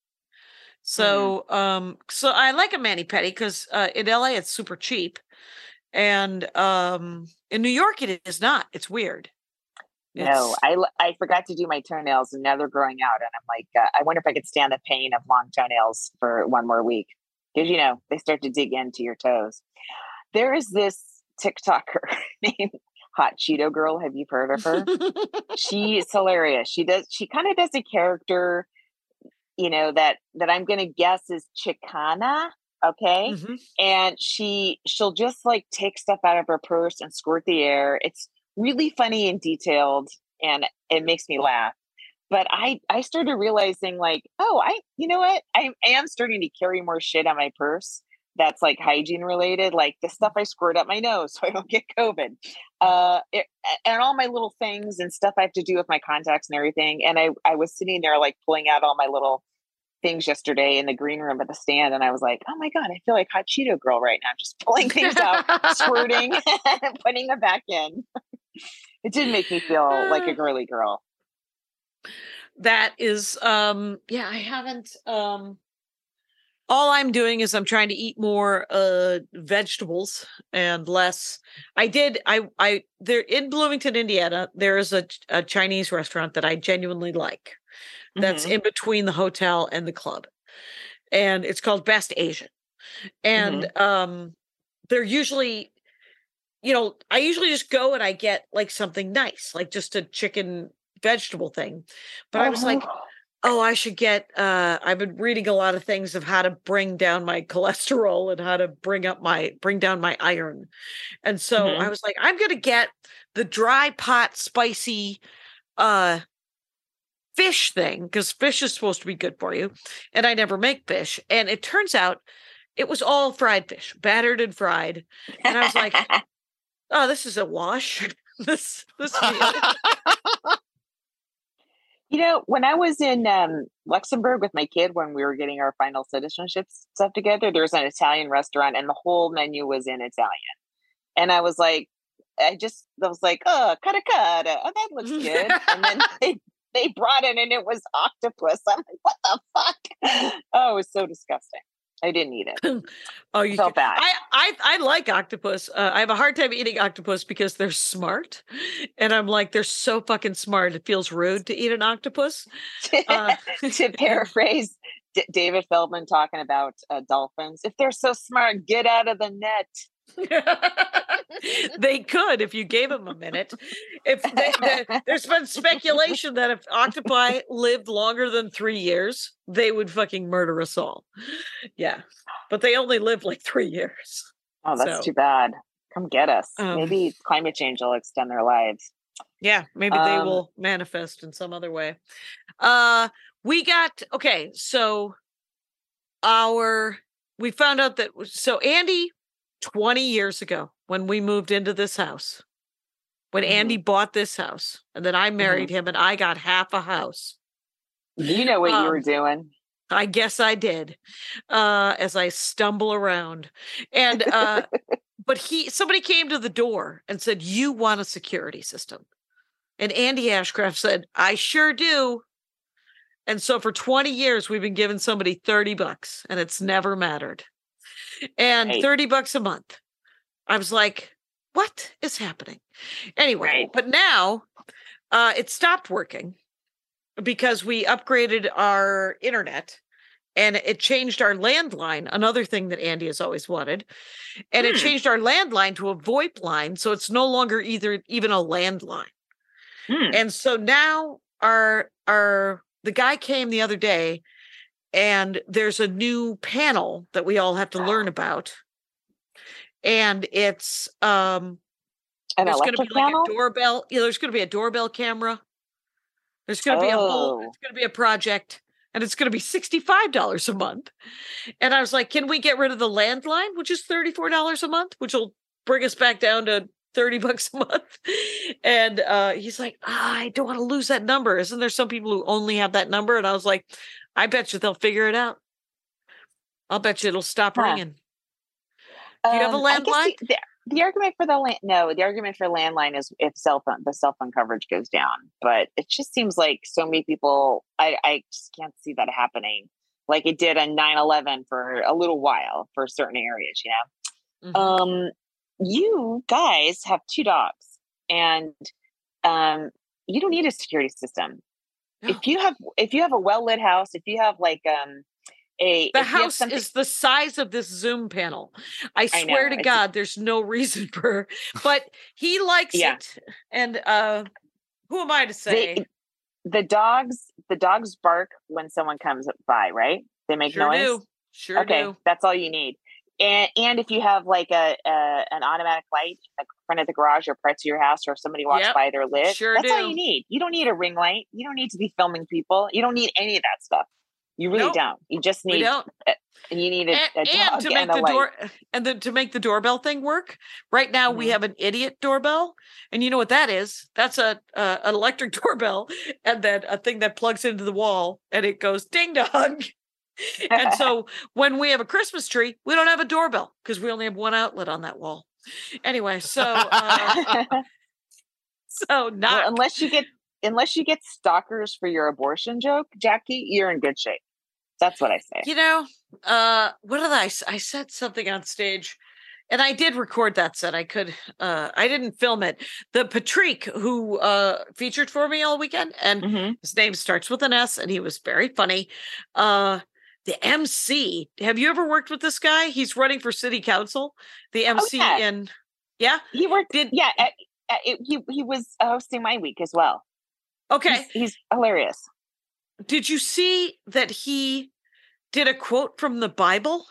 So um so I like a mani pedi because uh, in L A it's super cheap, and um in New York it is not. It's weird. No, It's I, l- I forgot to do my toenails and now they're growing out. And I'm like, uh, I wonder if I could stand the pain of long toenails for one more week. Because, you know, they start to dig into your toes. There is this TikToker named Hot Cheeto Girl. Have you heard of her? She's hilarious. She does, she kind of does a character, you know, that, that I'm going to guess is Chicana. Okay. Mhm. And she, she'll just like take stuff out of her purse and squirt the air. It's really funny and detailed and it makes me laugh. But I, I started realizing like, oh, I, you know what? I, I am starting to carry more shit on my purse that's like hygiene related, like the stuff I squirt up my nose so I don't get COVID. Uh, it, and all my little things and stuff I have to do with my contacts and everything. And I, I was sitting there like pulling out all my little things yesterday in the green room at the stand. And I was like, oh my God, I feel like Hot Cheeto Girl right now, just pulling things out, squirting and putting them back in. It did make me feel like a girly girl. That is um yeah, I haven't um all I'm doing is I'm trying to eat more uh vegetables and less. I did I I there in Bloomington, Indiana, there is a, a Chinese restaurant that I genuinely like. That's Mhm. in between the hotel and the club. And it's called Best Asian. And um they're usually, you know, I usually just go and I get like something nice, like just a chicken vegetable thing. But I was like, oh, I should get uh I've been reading a lot of things of how to bring down my cholesterol and how to bring up my bring down my iron. And so Mhm. I was like, I'm gonna get the dry pot spicy uh fish thing because fish is supposed to be good for you. And I never make fish. And it turns out it was all fried fish, battered and fried. And I was like, oh, this is a wash. this this meal. You know, when I was in um, Luxembourg with my kid, when we were getting our final citizenship stuff together, there was an Italian restaurant and the whole menu was in Italian. And I was like, I just, I was like, oh, cara cara. Oh, that looks good. And then they, they brought it and it was octopus. I'm like, what the fuck? Oh, it was so disgusting. I didn't eat it. Oh, you Felt can- bad. I, I I like octopus. Uh, I have a hard time eating octopus because they're smart, and I'm like, they're so fucking smart. It feels rude to eat an octopus. Uh, To paraphrase D- David Feldman talking about uh, dolphins, if they're so smart, get out of the net. they could if you gave them a minute. If they, they, there's been speculation that if octopi lived longer than three years, they would fucking murder us all. Yeah, but they only live like three years. Oh, that's So, too bad. Come get us. um, Maybe climate change will extend their lives. Yeah, maybe they Um, will manifest in some other way. Uh, we got okay. So our we found out that so Andy twenty years ago when we moved into this house, when Mhm. Andy bought this house, and then I married him and I got half a house. You know what you were Um, doing. I guess I did, uh, as I stumble around. And uh, but he somebody came to the door and said, "You want a security system?" And Andy Ashcraft said, "I sure do." And so for twenty years, we've been giving somebody thirty bucks and it's never mattered. And Right. thirty bucks a month. I was like, what is happening? Anyway, Right. but now uh, it stopped working because we upgraded our internet and it changed our landline, another thing that Andy has always wanted. And Hmm. it changed our landline to a VoIP line. So it's no longer either even a landline. Hmm. And so now our our the guy came the other day and there's a new panel that we all have to learn about. And it's um An there's going to be electric like panel? a doorbell. Yeah, there's going to be a doorbell camera. There's going to be a whole, Oh. it's going to be a project, and it's going to be sixty-five dollars a month. And I was like, can we get rid of the landline, which is thirty-four dollars a month, which will bring us back down to thirty bucks a month? And uh, he's like, ah, I don't want to lose that number. Isn't there some people who only have that number? And I was like, I bet you they'll figure it out. I'll bet you it'll stop Huh. ringing. Do you have a Um, I guess landline? The, the, the argument for the land, no, the argument for landline is if cell phone, the cell phone coverage goes down. But it just seems like so many people, I, I just can't see that happening like it did on nine eleven for a little while for certain areas, you know? Mhm. Um, you guys have two dogs and um, you don't need a security system. No. If you have, if you have a well-lit house, if you have like, um, A, The if you have house something- is the size of this Zoom panel. I I swear know, to it's- God, there's no reason for, but he likes Yeah. it. And uh, who am I to say? They, the dogs, the dogs bark when someone comes by, right? They make sure noise. do. Sure Okay, do. that's all you need. And and if you have like a, a an automatic light in the front of the garage or parts of your house, or if somebody walks Yep, by, they're lit. sure that's all do. you need. You don't need a ring light. You don't need to be filming people. You don't need any of that stuff. You really Nope. don't. You just We need. don't. And you need a, And, a and dog to and, make a the light. door and the, to make the doorbell thing work, right now we Mhm. have an idiot doorbell, and you know what that is? That's a uh, an electric doorbell, and then a thing that plugs into the wall, and it goes ding dong. And so when we have a Christmas tree, we don't have a doorbell because we only have one outlet on that wall. Anyway, so uh, so not Well, unless you get unless you get stalkers for your abortion joke, Jackie, you're in good shape. That's what I say. you know, uh, what did I? s- I said something on stage, and I did record that set. I could, uh, I didn't film it. The Patrick who uh, featured for me all weekend, and Mhm. his name starts with an S, and he was very funny. Uh, the M C. Have you ever worked with this guy? He's running for city council. The M C Oh, yeah. in, yeah. He worked. Did yeah, at, at, it, he he was hosting my week as well. okay. He's, he's hilarious. Did you see that he did a quote from the Bible?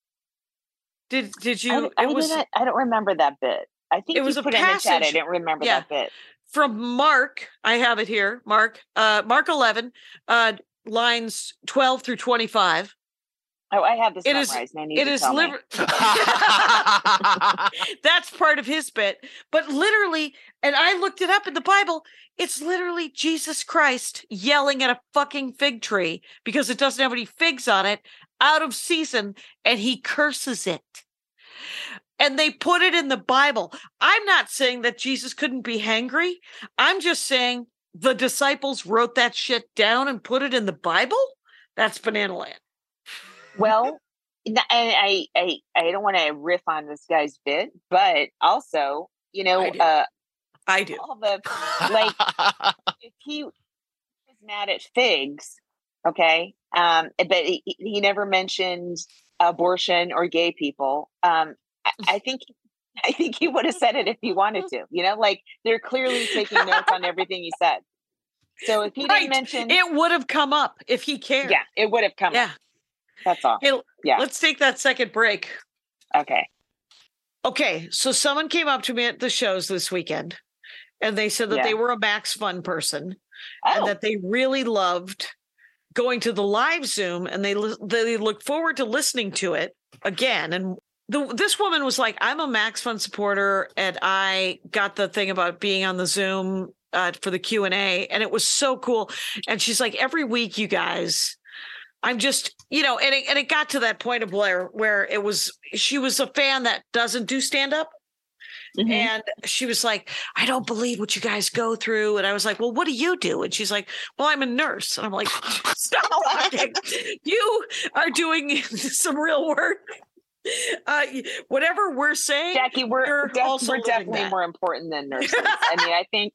Did did I, you? I It was didn't. I don't remember that bit. I think It was you a put it in the chat. I passage- didn't remember yeah. that bit. from Mark. I have it here. Mark, uh, Mark eleven, uh, lines twelve through twenty-five. Oh, I have this It is- memorized. and I need It to is tell me. liver- That's part of his bit. But literally, and I looked it up in the Bible, it's literally Jesus Christ yelling at a fucking fig tree because it doesn't have any figs on it, out of season, and he curses it. And they put it in the Bible. I'm not saying that Jesus couldn't be hangry. I'm just saying the disciples wrote that shit down and put it in the Bible. That's banana land. Well, n- and I I I don't want to riff on this guy's bit, but also, you know, I do. uh, I do. all the like if he was mad at figs, okay, um, but he, he never mentioned abortion or gay people. Um, I, I think I think he would have said it if he wanted to. You know, like they're clearly taking notes on everything he said. So if he Right. didn't mention, It would have come up if he cared. yeah, it would have come. Yeah. Up. That's all. Hey, Yeah. let's take that second break. Okay. Okay. So someone came up to me at the shows this weekend and they said that Yeah. they were a Max Fun person and Oh, that they really loved going to the live Zoom and they li- they look forward to listening to it again. And the, this woman was like, I'm a Max Fun supporter and I got the thing about being on the Zoom uh, for the Q and A, and it was so cool. And she's like, every week, you guys, I'm just, you know, and it, and it got to that point of Blair where it was, she was a fan that doesn't do stand up. mhm. And she was like, I don't believe what you guys go through. And I was like, well, what do you do? And she's like, well, I'm a nurse. And I'm like, stop talking. You are doing some real work. Uh, whatever we're saying, Jackie, we're You're def- also we're living definitely that. more important than nurses. I mean, I think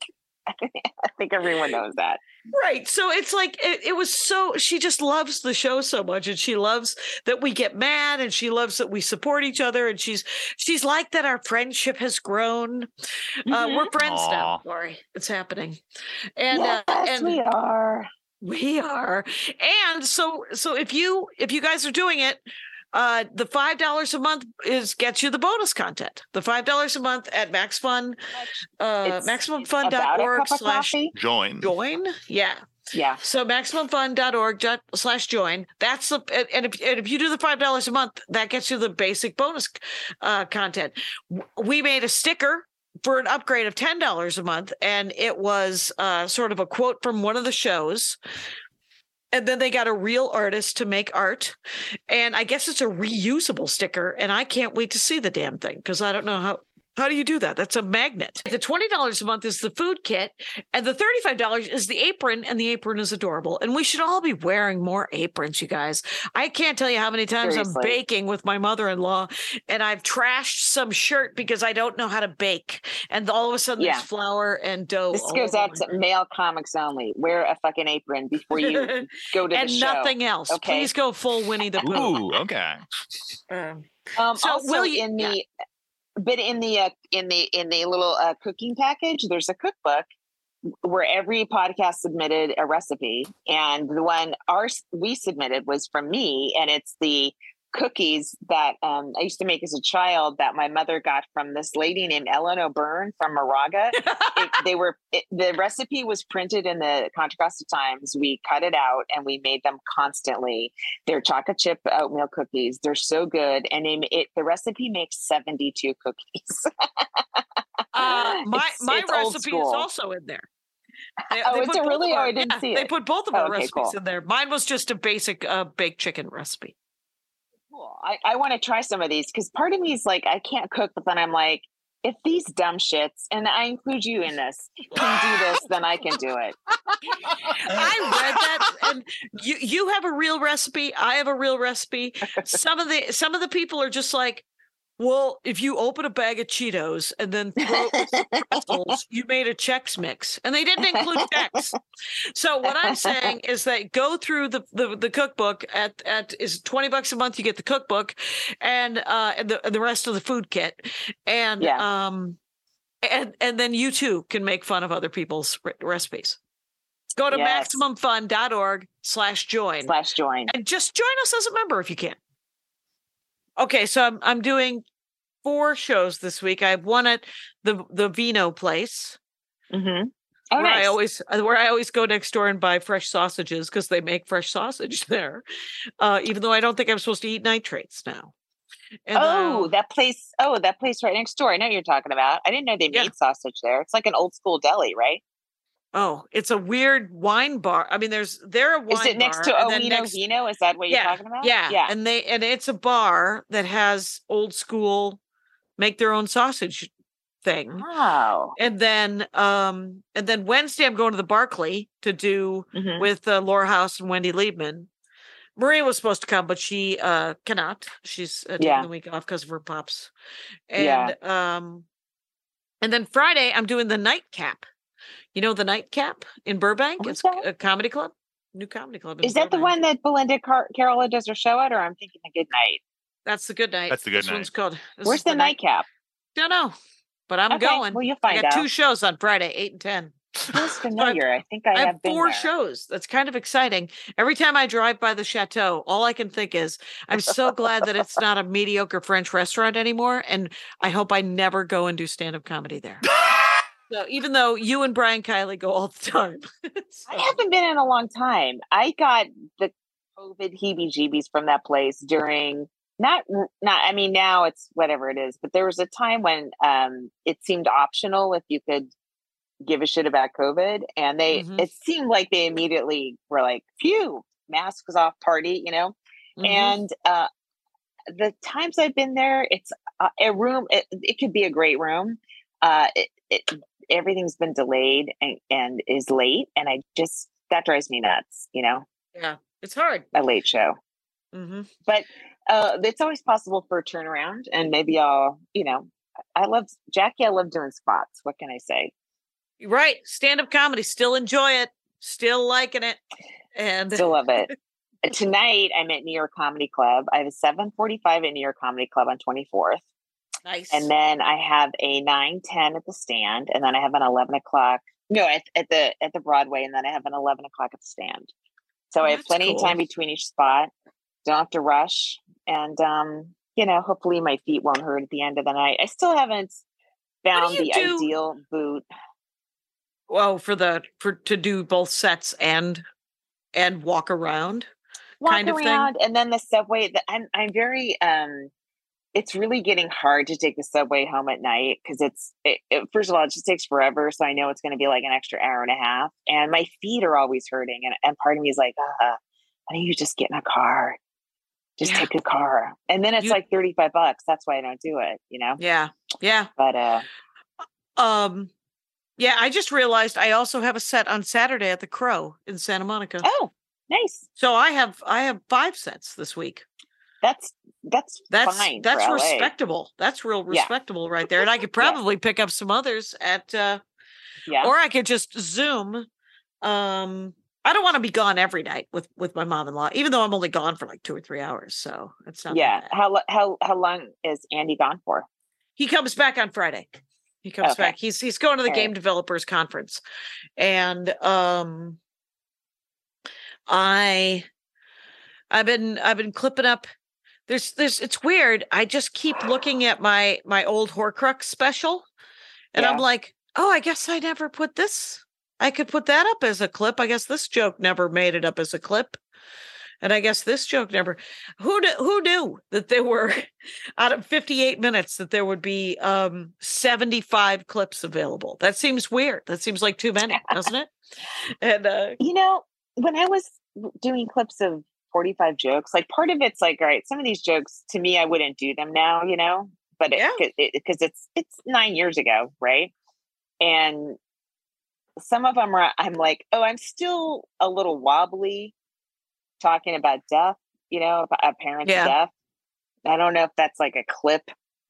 I think everyone knows that. Right. So it's like it, it was so she just loves the show so much, and she loves that we get mad, and she loves that we support each other, and she's she's like that our friendship has grown. Mm-hmm. Uh, we're friends Aw. now, Lori. It's happening. And yes, uh, and we are. we are. And so so if you if you guys are doing it, uh the five dollars a month is gets you the bonus content. The five dollars a month at Max Fun, uh It's maximum fun dot About a org cup of slash coffee. Join. join. Yeah. Yeah. So maximum fun dot org ju- slash join. That's the and- and if and if you do the five dollars a month, that gets you the basic bonus uh content. W- We made a sticker for an upgrade of ten dollars a month, and it was uh sort of a quote from one of the shows. And then they got a real artist to make art. And I guess it's a reusable sticker. And I can't wait to see the damn thing, because I don't know how. How do you do that? That's a magnet. The twenty dollars a month is the food kit, and the thirty-five dollars is the apron, and the apron is adorable. And we should all be wearing more aprons, you guys. I can't tell you how many times I'm Seriously. baking with my mother-in-law, and I've trashed some shirt because I don't know how to bake. And all of a sudden Yeah. there's flour and dough. This all goes over out my- to male comics only. Wear a fucking apron before you go to and the show. nothing else. Okay. Please go full Winnie the Pooh. Ooh, okay. Um, Um, So also will you- in the, but in the uh, in the in the little uh, cooking package, there's a cookbook where every podcast submitted a recipe, and the one ours we submitted was from me, and it's the cookies that um, I used to make as a child that my mother got from this lady named Ellen O'Byrne from Moraga. It, they were it, the recipe was printed in the Contra Costa Times. We cut it out and we made them constantly. They're chocolate chip oatmeal cookies. They're so good, and they, it the recipe makes seventy-two cookies. uh, my It's- my it's old recipe is school. also in there. They, Oh, they is put it both really? of Oh, our- I didn't yeah, see They it. put both of Oh, our okay, recipes cool. in there. Mine was just a basic uh, baked chicken recipe. Cool. I, I want to try some of these because part of me is like, I can't cook, but then I'm like, if these dumb shits, and I include you in this, can do this, then I can do it. I read that, and you you have a real recipe. I have a real recipe. Some of the some of the people are just like, well, if you open a bag of Cheetos and then throw pretzels, you made a Chex Mix, and they didn't include Chex. So what I'm saying is that go through the the, the cookbook at at is twenty bucks a month. You get the cookbook, and uh, and the and the rest of the food kit, and Yeah. um, and and then you too can make fun of other people's re- recipes. Go to Yes. maximum fun dot org slash join Slash join. and just join us as a member if you can. Okay, so I'm I'm doing four shows this week. I have one at the the Vino place, Mm-hmm. Oh, where I nice. always where I always go next door and buy fresh sausages because they make fresh sausage there. Uh, even though I don't think I'm supposed to eat nitrates now. And, Oh, uh, that place. Oh, that place right next door. I know what you're talking about. I didn't know they Yeah. made sausage there. It's like an old school deli, right? oh, it's a weird wine bar. I mean, there's they're a wine Is it next bar, to and then Ovino next- Vino? Is that what you're talking about? Yeah, Yeah. and they and it's a bar that has old school make their own sausage thing. Wow. And then um and then Wednesday I'm going to the Barclay to do Mhm. with uh, Laura House and Wendy Liebman. Maria was supposed to come, but she uh cannot. She's uh, taking Yeah. the week off because of her pops. Yeah. And um and then Friday I'm doing the Nightcap. You know the Nightcap in Burbank? What's It's that? a comedy club. New comedy club. in Is that the Burbank. one that Belinda Car- Carola does her show at, or I'm thinking the Good Night? That's the good night. That's the good this one's night. called. this Where's is the nightcap? Don't know, but I'm Okay, going. well, you'll I find got two out. shows on Friday, eight and ten. Feels familiar. I think I, I have, have been four there. shows. That's kind of exciting. Every time I drive by the chateau, all I can think is, I'm so glad that it's not a mediocre French restaurant anymore. And I hope I never go and do stand-up comedy there. So even though you and Brian Kiley go all the time. So- I haven't been in a long time. I got the COVID heebie-jeebies from that place during not not. I mean, now it's whatever it is, but there was a time when um, it seemed optional if you could give a shit about COVID, and they Mhm. it seemed like they immediately were like, "Phew, masks off, party," you know. Mhm. And uh, the times I've been there, it's uh, a room. It, it could be a great room. Uh, it, it, everything's been delayed and, and is late, and I just that drives me nuts. You know, Yeah, it's hard. a late show, hmm but uh, it's always possible for a turnaround, and maybe I'll, you know, I love Jackie. I love doing spots. What can I say? Right. Stand-up comedy. Still enjoy it. Still liking it. And Still love it. Tonight, I'm at New York Comedy Club. I have a seven forty-five at New York Comedy Club on twenty-fourth. nice. And then I have a nine ten at the Stand. And then I have an eleven o'clock. No, at, at the at the Broadway. And then I have an eleven o'clock at the Stand. So I have That's plenty cool. of time between each spot. Don't have to rush. And, um, you know, hopefully my feet won't hurt at the end of the night. I still haven't found you the do- ideal boot. Well, for the for to do both sets and and walk around. Walk kind of thing? around. And then the subway. The, I'm, I'm very... Um, it's really getting hard to take the subway home at night because it's, it, it, first of all, it just takes forever. So I know it's going to be like an extra hour and a half. And my feet are always hurting. And, and part of me is like, uh, why don't you just get in a car? Just Yeah. take a car. And then it's You- like thirty-five bucks. That's why I don't do it, you know? Yeah. Yeah. But uh, Um yeah, I just realized I also have a set on Saturday at the Crow in Santa Monica. oh, nice. So I have I have five sets this week. That's, that's, That's fine. that's for L A. respectable. That's real Yeah. respectable right there. And I could probably pick up some others at uh Yeah. or I could just Zoom. Um I don't want to be gone every night with with my mom-in-law, even though I'm only gone for like two or three hours. So it's not that yeah. bad. How, lo- how, how long is Andy gone for? He comes back on Friday. He comes Okay. back. He's he's going to the All Game right. Developers Conference, and um, I I've been I've been clipping up. There's there's it's weird. I just keep looking at my my old Horcrux special, and I'm Yeah. like, oh, I guess I never put this. I could put that up as a clip. I guess this joke never made it up as a clip. And I guess this joke never. Who knew, who knew that there were out of fifty-eight minutes that there would be um, seventy-five clips available? That seems weird. That seems like too many, doesn't it? And uh, You know, when I was doing clips of forty-five jokes, like part of it's like, all right, some of these jokes to me, I wouldn't do them now, you know, but Yeah. it, it, because it's, it's nine years ago. Right. And some of them are, I'm like, oh, I'm still a little wobbly talking about death, you know, about a parent's Yeah. death. I don't know if that's like a clip,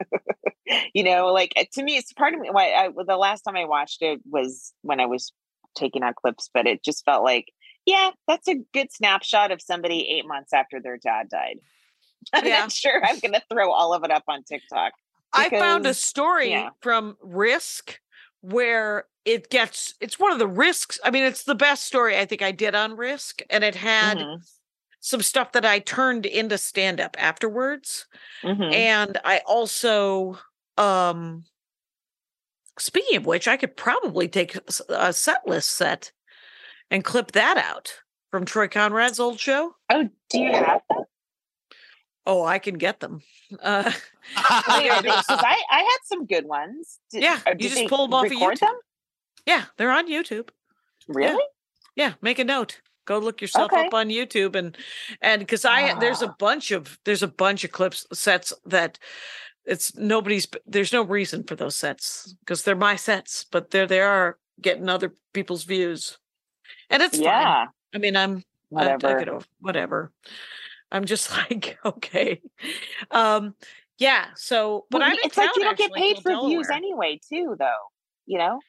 you know, like to me, it's part of me. Why I, the last time I watched it was when I was taking out clips, but it just felt like, yeah, that's a good snapshot of somebody eight months after their dad died. I'm Yeah. not sure I'm going to throw all of it up on TikTok. I found a because- story yeah. from Risk where it gets, it's one of the Risks. I mean, it's the best story I think I did on Risk. And it had Mhm, some stuff that I turned into stand up afterwards. mhm. And I also, um, speaking of which, I could probably take a s- a set list set and clip that out from Troy Conrad's old show. Oh, do you have them? Oh, I can get them. Uh, Wait, are they- 'cause I, I had some good ones. Did, Yeah, uh, you did just they pull 'em off of record YouTube. them? yeah, they're on YouTube. Really? Yeah, make a note. Go look yourself Okay. up on YouTube and and because I there's a Ah. bunch of there's a bunch of clips sets that it's nobody's there's no reason for those sets because they're my sets, but there they are getting other people's views, and it's fine. Yeah. I mean, I'm I- I Whatever. get over- whatever. I'm just like okay, um, yeah. So, but Well, I'm in it's like you town, don't get actually, paid till for views Delaware. anyway, too, though. You know.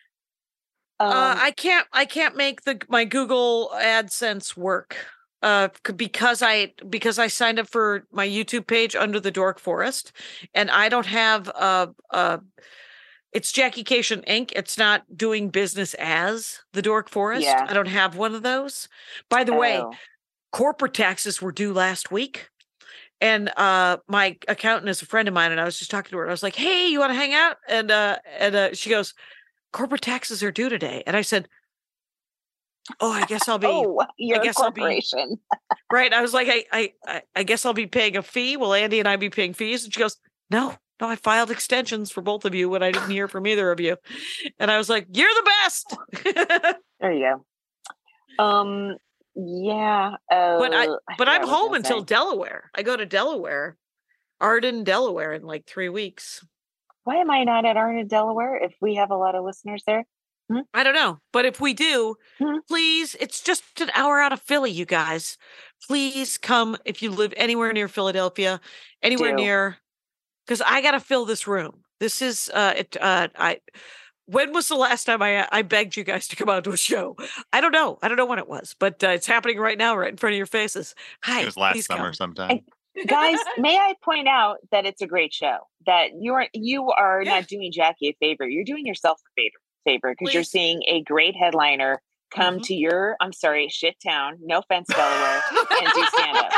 uh, Um, I can't. I can't make the my Google AdSense work uh, c- because I because I signed up for my YouTube page under the Dork Forest, and I don't have a. a it's Jackie Cation Incorporated. It's not doing business as the Dork Forest. Yeah. I don't have one of those. By the way, oh, corporate taxes were due last week. And uh, my accountant is a friend of mine, and I was just talking to her. And I was like, "Hey, you want to hang out?" And uh, and uh, she goes, "Corporate taxes are due today." And I said, "Oh, I guess I'll be oh, your guess I'll be- corporation. right." I was like, I, I I I guess I'll be paying a fee. Will Andy and I be paying fees? And she goes, "No, no, I filed extensions for both of you when I didn't hear from either of you." And I was like, "You're the best." There you go. Um. Yeah. Uh, But I- I But forgot I'm what I was home gonna until say. Delaware. I go to Delaware, Arden, Delaware, in like three weeks. Why am I not at Arden, Delaware? If we have a lot of listeners there. I don't know. But if we do, Hmm. please, it's just an hour out of Philly, you guys. Please come if you live anywhere near Philadelphia, anywhere Do. near, because I got to fill this room. This is, uh, it, uh, I, when was the last time I I begged you guys to come out to a show? I don't know. I don't know when it was, but uh, it's happening right now, right in front of your faces. Hi, It was last please summer come. sometime. Guys, may I point out that it's a great show, that you are you are Yeah. not doing Jackie a favor. You're doing yourself a favor favor because you're Please. seeing a great headliner come Mhm. to your, I'm sorry, shit town, no offense, Delaware, and do stand up.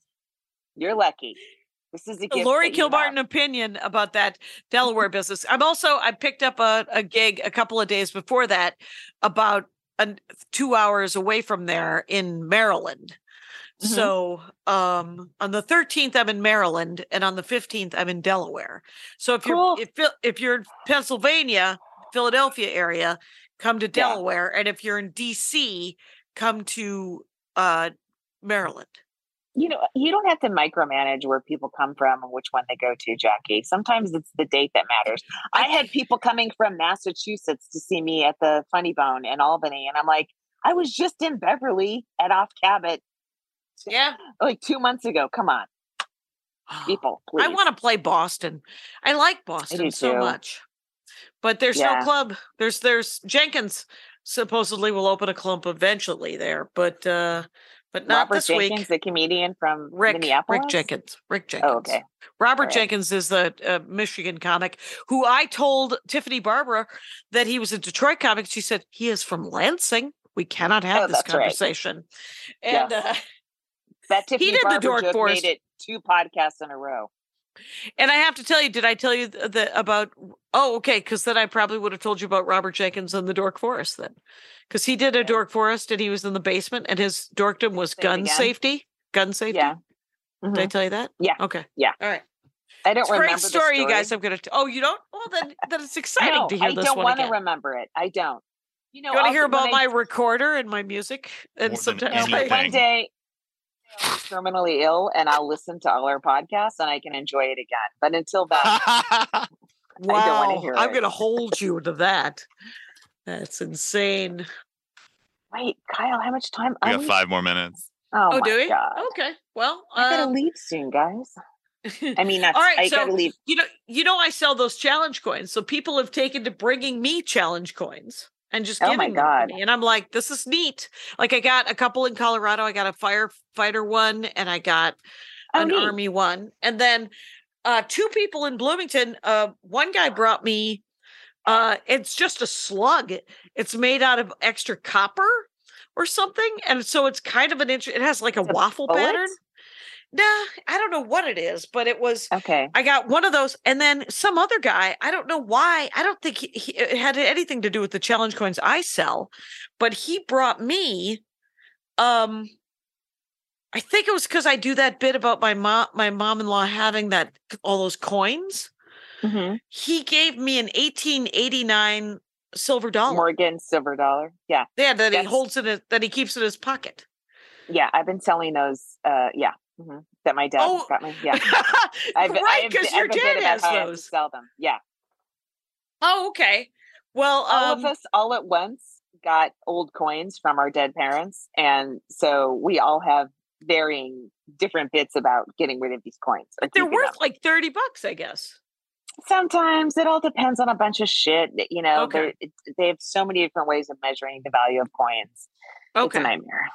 You're lucky. This is a The gift. Lori that you Kilmartin have. opinion about that Delaware business. I'm also I picked up a, a gig a couple of days before that about an, two hours away from there in Maryland. Mhm. So um, on the thirteenth, I'm in Maryland, and on the fifteenth, I'm in Delaware. So if Cool. you're if Phil- if you're in Pennsylvania, Philadelphia area, come to Delaware, and if you're in D C, come to uh, Maryland. You know, you don't have to micromanage where people come from and which one they go to, Jackie. Sometimes it's the date that matters. I had people coming from Massachusetts to see me at the Funny Bone in Albany, and I'm like, I was just in Beverly at Off Cabot Yeah, like two months ago. Come on, people, please. I want to play Boston. I like Boston do so too. much, but there's Yeah. no club. There's there's Jenkins supposedly will open a club eventually there, but uh, but not Robert this Jenkins, week. the comedian from Rick Minneapolis. Rick Jenkins. Rick Jenkins. Oh, okay. Robert All right. Jenkins is the uh, Michigan comic who I told Tiffany Barbara that he was a Detroit comic. She said he is from Lansing. We cannot have Oh, this that's right. conversation. And Yes. uh, That Tiffany did the Barber Dork joke Forest. made it two podcasts in a row. and I have to tell you, did I tell you th- the about? Oh, okay, because then I probably would have told you about Robert Jenkins and the Dork Forest then, because he did a Okay. Dork Forest and he was in the basement and his dorkdom was Say it gun again. safety. Gun safety. Yeah. Did I Mhm. tell you that? Yeah. Okay. Yeah. All right. I don't It's a remember great the story, you guys. I'm gonna. T- oh, you don't? Well, then, then it's exciting No, to hear I this don't one want to again. remember it. I don't. You know, You want to I'll- hear when about I- my recorder and my music? And More than sometimes No, but anything. one day I'll be terminally ill and I'll listen to all our podcasts and I can enjoy it again. But until then, wow, wanna hear I'm it. gonna hold you to that. That's insane. wait, Kyle, how much time? We I got need- five more minutes. Oh, Oh, my do we? God. Okay. Well, I gotta um, leave soon, guys. I mean, that's, all right. I so gotta leave. you know, you know, I sell those challenge coins, so people have taken to bringing me challenge coins and just Oh, my giving them God. to me, and I'm like, this is neat. Like, I got a couple in Colorado. I got a firefighter one, and I got Oh, an neat. army one, and then uh, two people in Bloomington. Uh, one guy brought me. Uh, it's just a slug. It's made out of extra copper or something, and so it's kind of an int- It has like a It's a waffle bullet? pattern. Nah, I don't know what it is, but it was. Okay. I got one of those, and then some other guy. I don't know why. I don't think he, he, it had anything to do with the challenge coins I sell, but he brought me. Um, I think it was because I do that bit about my mom, my mom-in-law having that all those coins. Mhm. He gave me an eighteen eighty-nine silver dollar. Morgan Silver Dollar. Yeah. Yeah, that he That's- holds in his, that he keeps in his pocket. Yeah. I've been selling those. Uh, yeah. Mhm. That my dad Oh. got me. Yeah. I've, right, I've- because I've your a bit dad about has how I have to those. sell them. Yeah. Oh, okay. Well, all um, of us all at once got old coins from our dead parents, and so we all have varying different bits about getting rid of these coins. or they're keeping worth them. like thirty bucks, I guess. Sometimes it all depends on a bunch of shit. that, You know, Okay. they're- it- they have so many different ways of measuring the value of coins. It's a Okay. nightmare.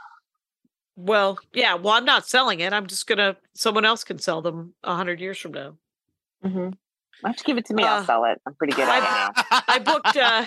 Well, yeah. Well, I'm not selling it. I'm just gonna. Someone else can sell them a hundred years from now. Mm-hmm. Why don't you give it to me? Uh, I'll sell it. I'm pretty good at it now. I booked. uh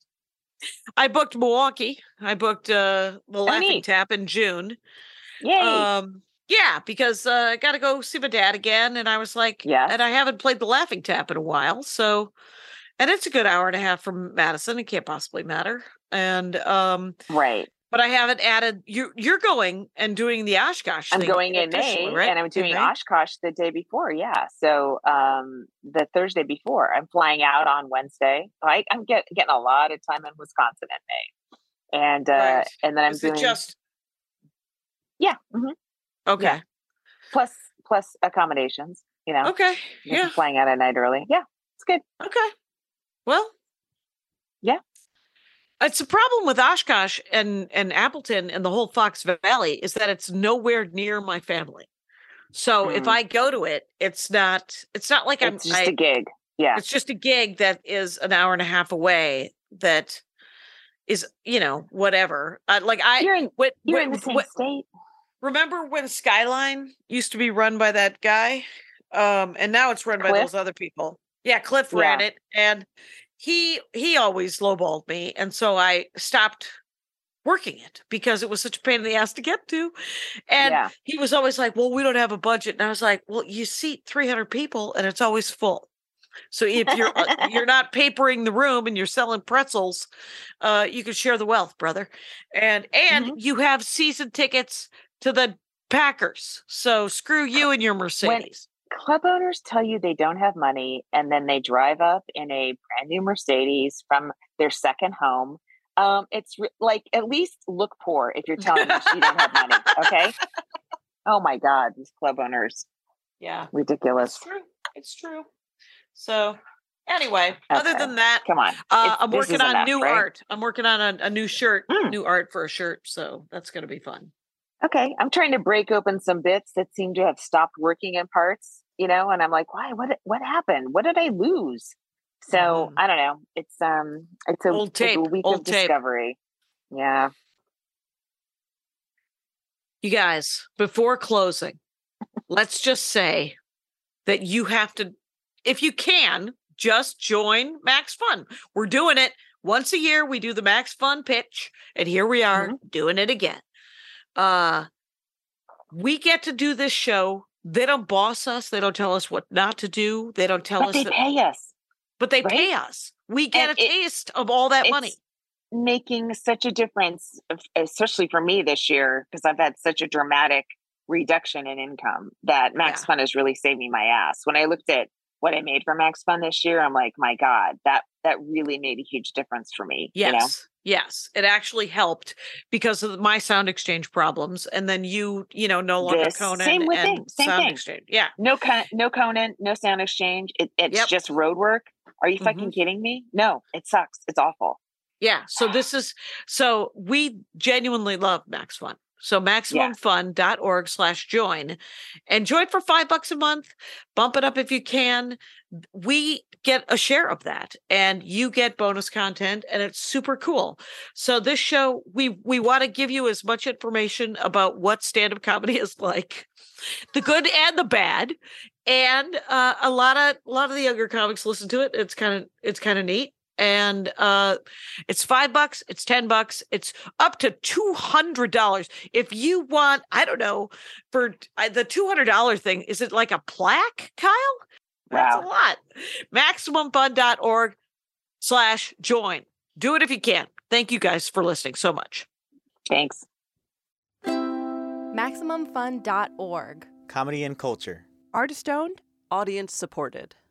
I booked Milwaukee. I booked uh the Laughing neat. Tap in June. Yay! Um, yeah, because uh, I got to go see my dad again, and I was like, Yes. and I haven't played the Laughing Tap in a while, so, and it's a good hour and a half from Madison. It can't possibly matter. And um, right. but I haven't added. You you're going and doing the Oshkosh. I'm thing going in officially, May, right? and I'm In doing May? Oshkosh the day before. Yeah, so um, the Thursday before, I'm flying out on Wednesday. I, I'm get, getting a lot of time in Wisconsin in May, and uh, Right. and then I'm Is doing it just yeah, mhm. okay? plus plus accommodations. You know, Okay, I'm yeah, flying out a night early. Yeah, it's good. okay. Well, Yeah. It's a problem with Oshkosh and and Appleton and the whole Fox Valley is that it's nowhere near my family. So if Mm. I go to it, it's not it's not like I'm It's just I, a gig. Yeah. It's just a gig that is an hour and a half away that is, you know, whatever. Uh, like I, You're in, what, you're what, in the same what- state. remember when Skyline used to be run by that guy? Um, and now it's run by Cliff? those other people. Yeah, Cliff ran Yeah. it, and he he always lowballed me, and so I stopped working it because it was such a pain in the ass to get to. And Yeah. he was always like, "Well, we don't have a budget," and I was like, "Well, you seat three hundred people, and it's always full. So if you're uh, you're not papering the room and you're selling pretzels, uh, you can share the wealth, brother. And and Mhm. you have season tickets to the Packers. So screw you and your Mercedes." Club owners tell you they don't have money, and then they drive up in a brand new Mercedes from their second home. Um, it's re- like, at least look poor if you're telling us you don't have money. Okay. Oh my God, these club owners, Yeah, ridiculous. it's true. It's true. So anyway, other Okay. than that, Come on. uh, It's- I'm this working is a on mess, new right? art. I'm working on a, a new shirt, Mm. new art for a shirt. So that's going to be fun. Okay. I'm trying to break open some bits that seem to have stopped working in parts, you know, and I'm like, why? What what happened? What did I lose? So Mhm. I don't know. It's um it's a, Old it's a tape, week old of tape. discovery. Yeah. You guys, before closing, let's just say that you have to, if you can, just join Max Fun. We're doing it once a year. We do the Max Fun pitch, and here we are Mhm. doing it again. Uh, we get to do this show. They don't boss us. They don't tell us what not to do. They don't tell But us they that, pay us. but they right? pay us. We get And a it- taste of all that money. It's making such a difference, of- especially for me this year, because I've had such a dramatic reduction in income that Max Yeah. Fun is really saving my ass. When I looked at what I made for Max Fun this year, I'm like, my God, that that really made a huge difference for me. Yes. You know? Yes. It actually helped because of my sound exchange problems. And then you, you know, no longer This- Conan same with and thing, same sound thing. exchange. Yeah. No con- no Conan, no sound exchange. It, it's Yep. just road work. Are you Mhm. fucking kidding me? No, it sucks. It's awful. Yeah. So this is, so we genuinely love Max Fun. So maximumfun.org slash join and join for five bucks a month. Bump it up if you can. We get a share of that and you get bonus content and it's super cool. So this show, we, we want to give you as much information about what stand-up comedy is like, the good and the bad. And uh, a lot of, a lot of the younger comics listen to it. It's kind of, it's kind of neat. And uh, it's five bucks, it's ten bucks, it's up to two hundred dollars. If you want, I don't know, for uh, the two hundred dollars thing, is it like a plaque, Kyle? That's Wow. a lot. maximumfun.org slash join. Do it if you can. Thank you guys for listening so much. Thanks. maximum fun dot org. Comedy and culture. Artist owned, Audience supported.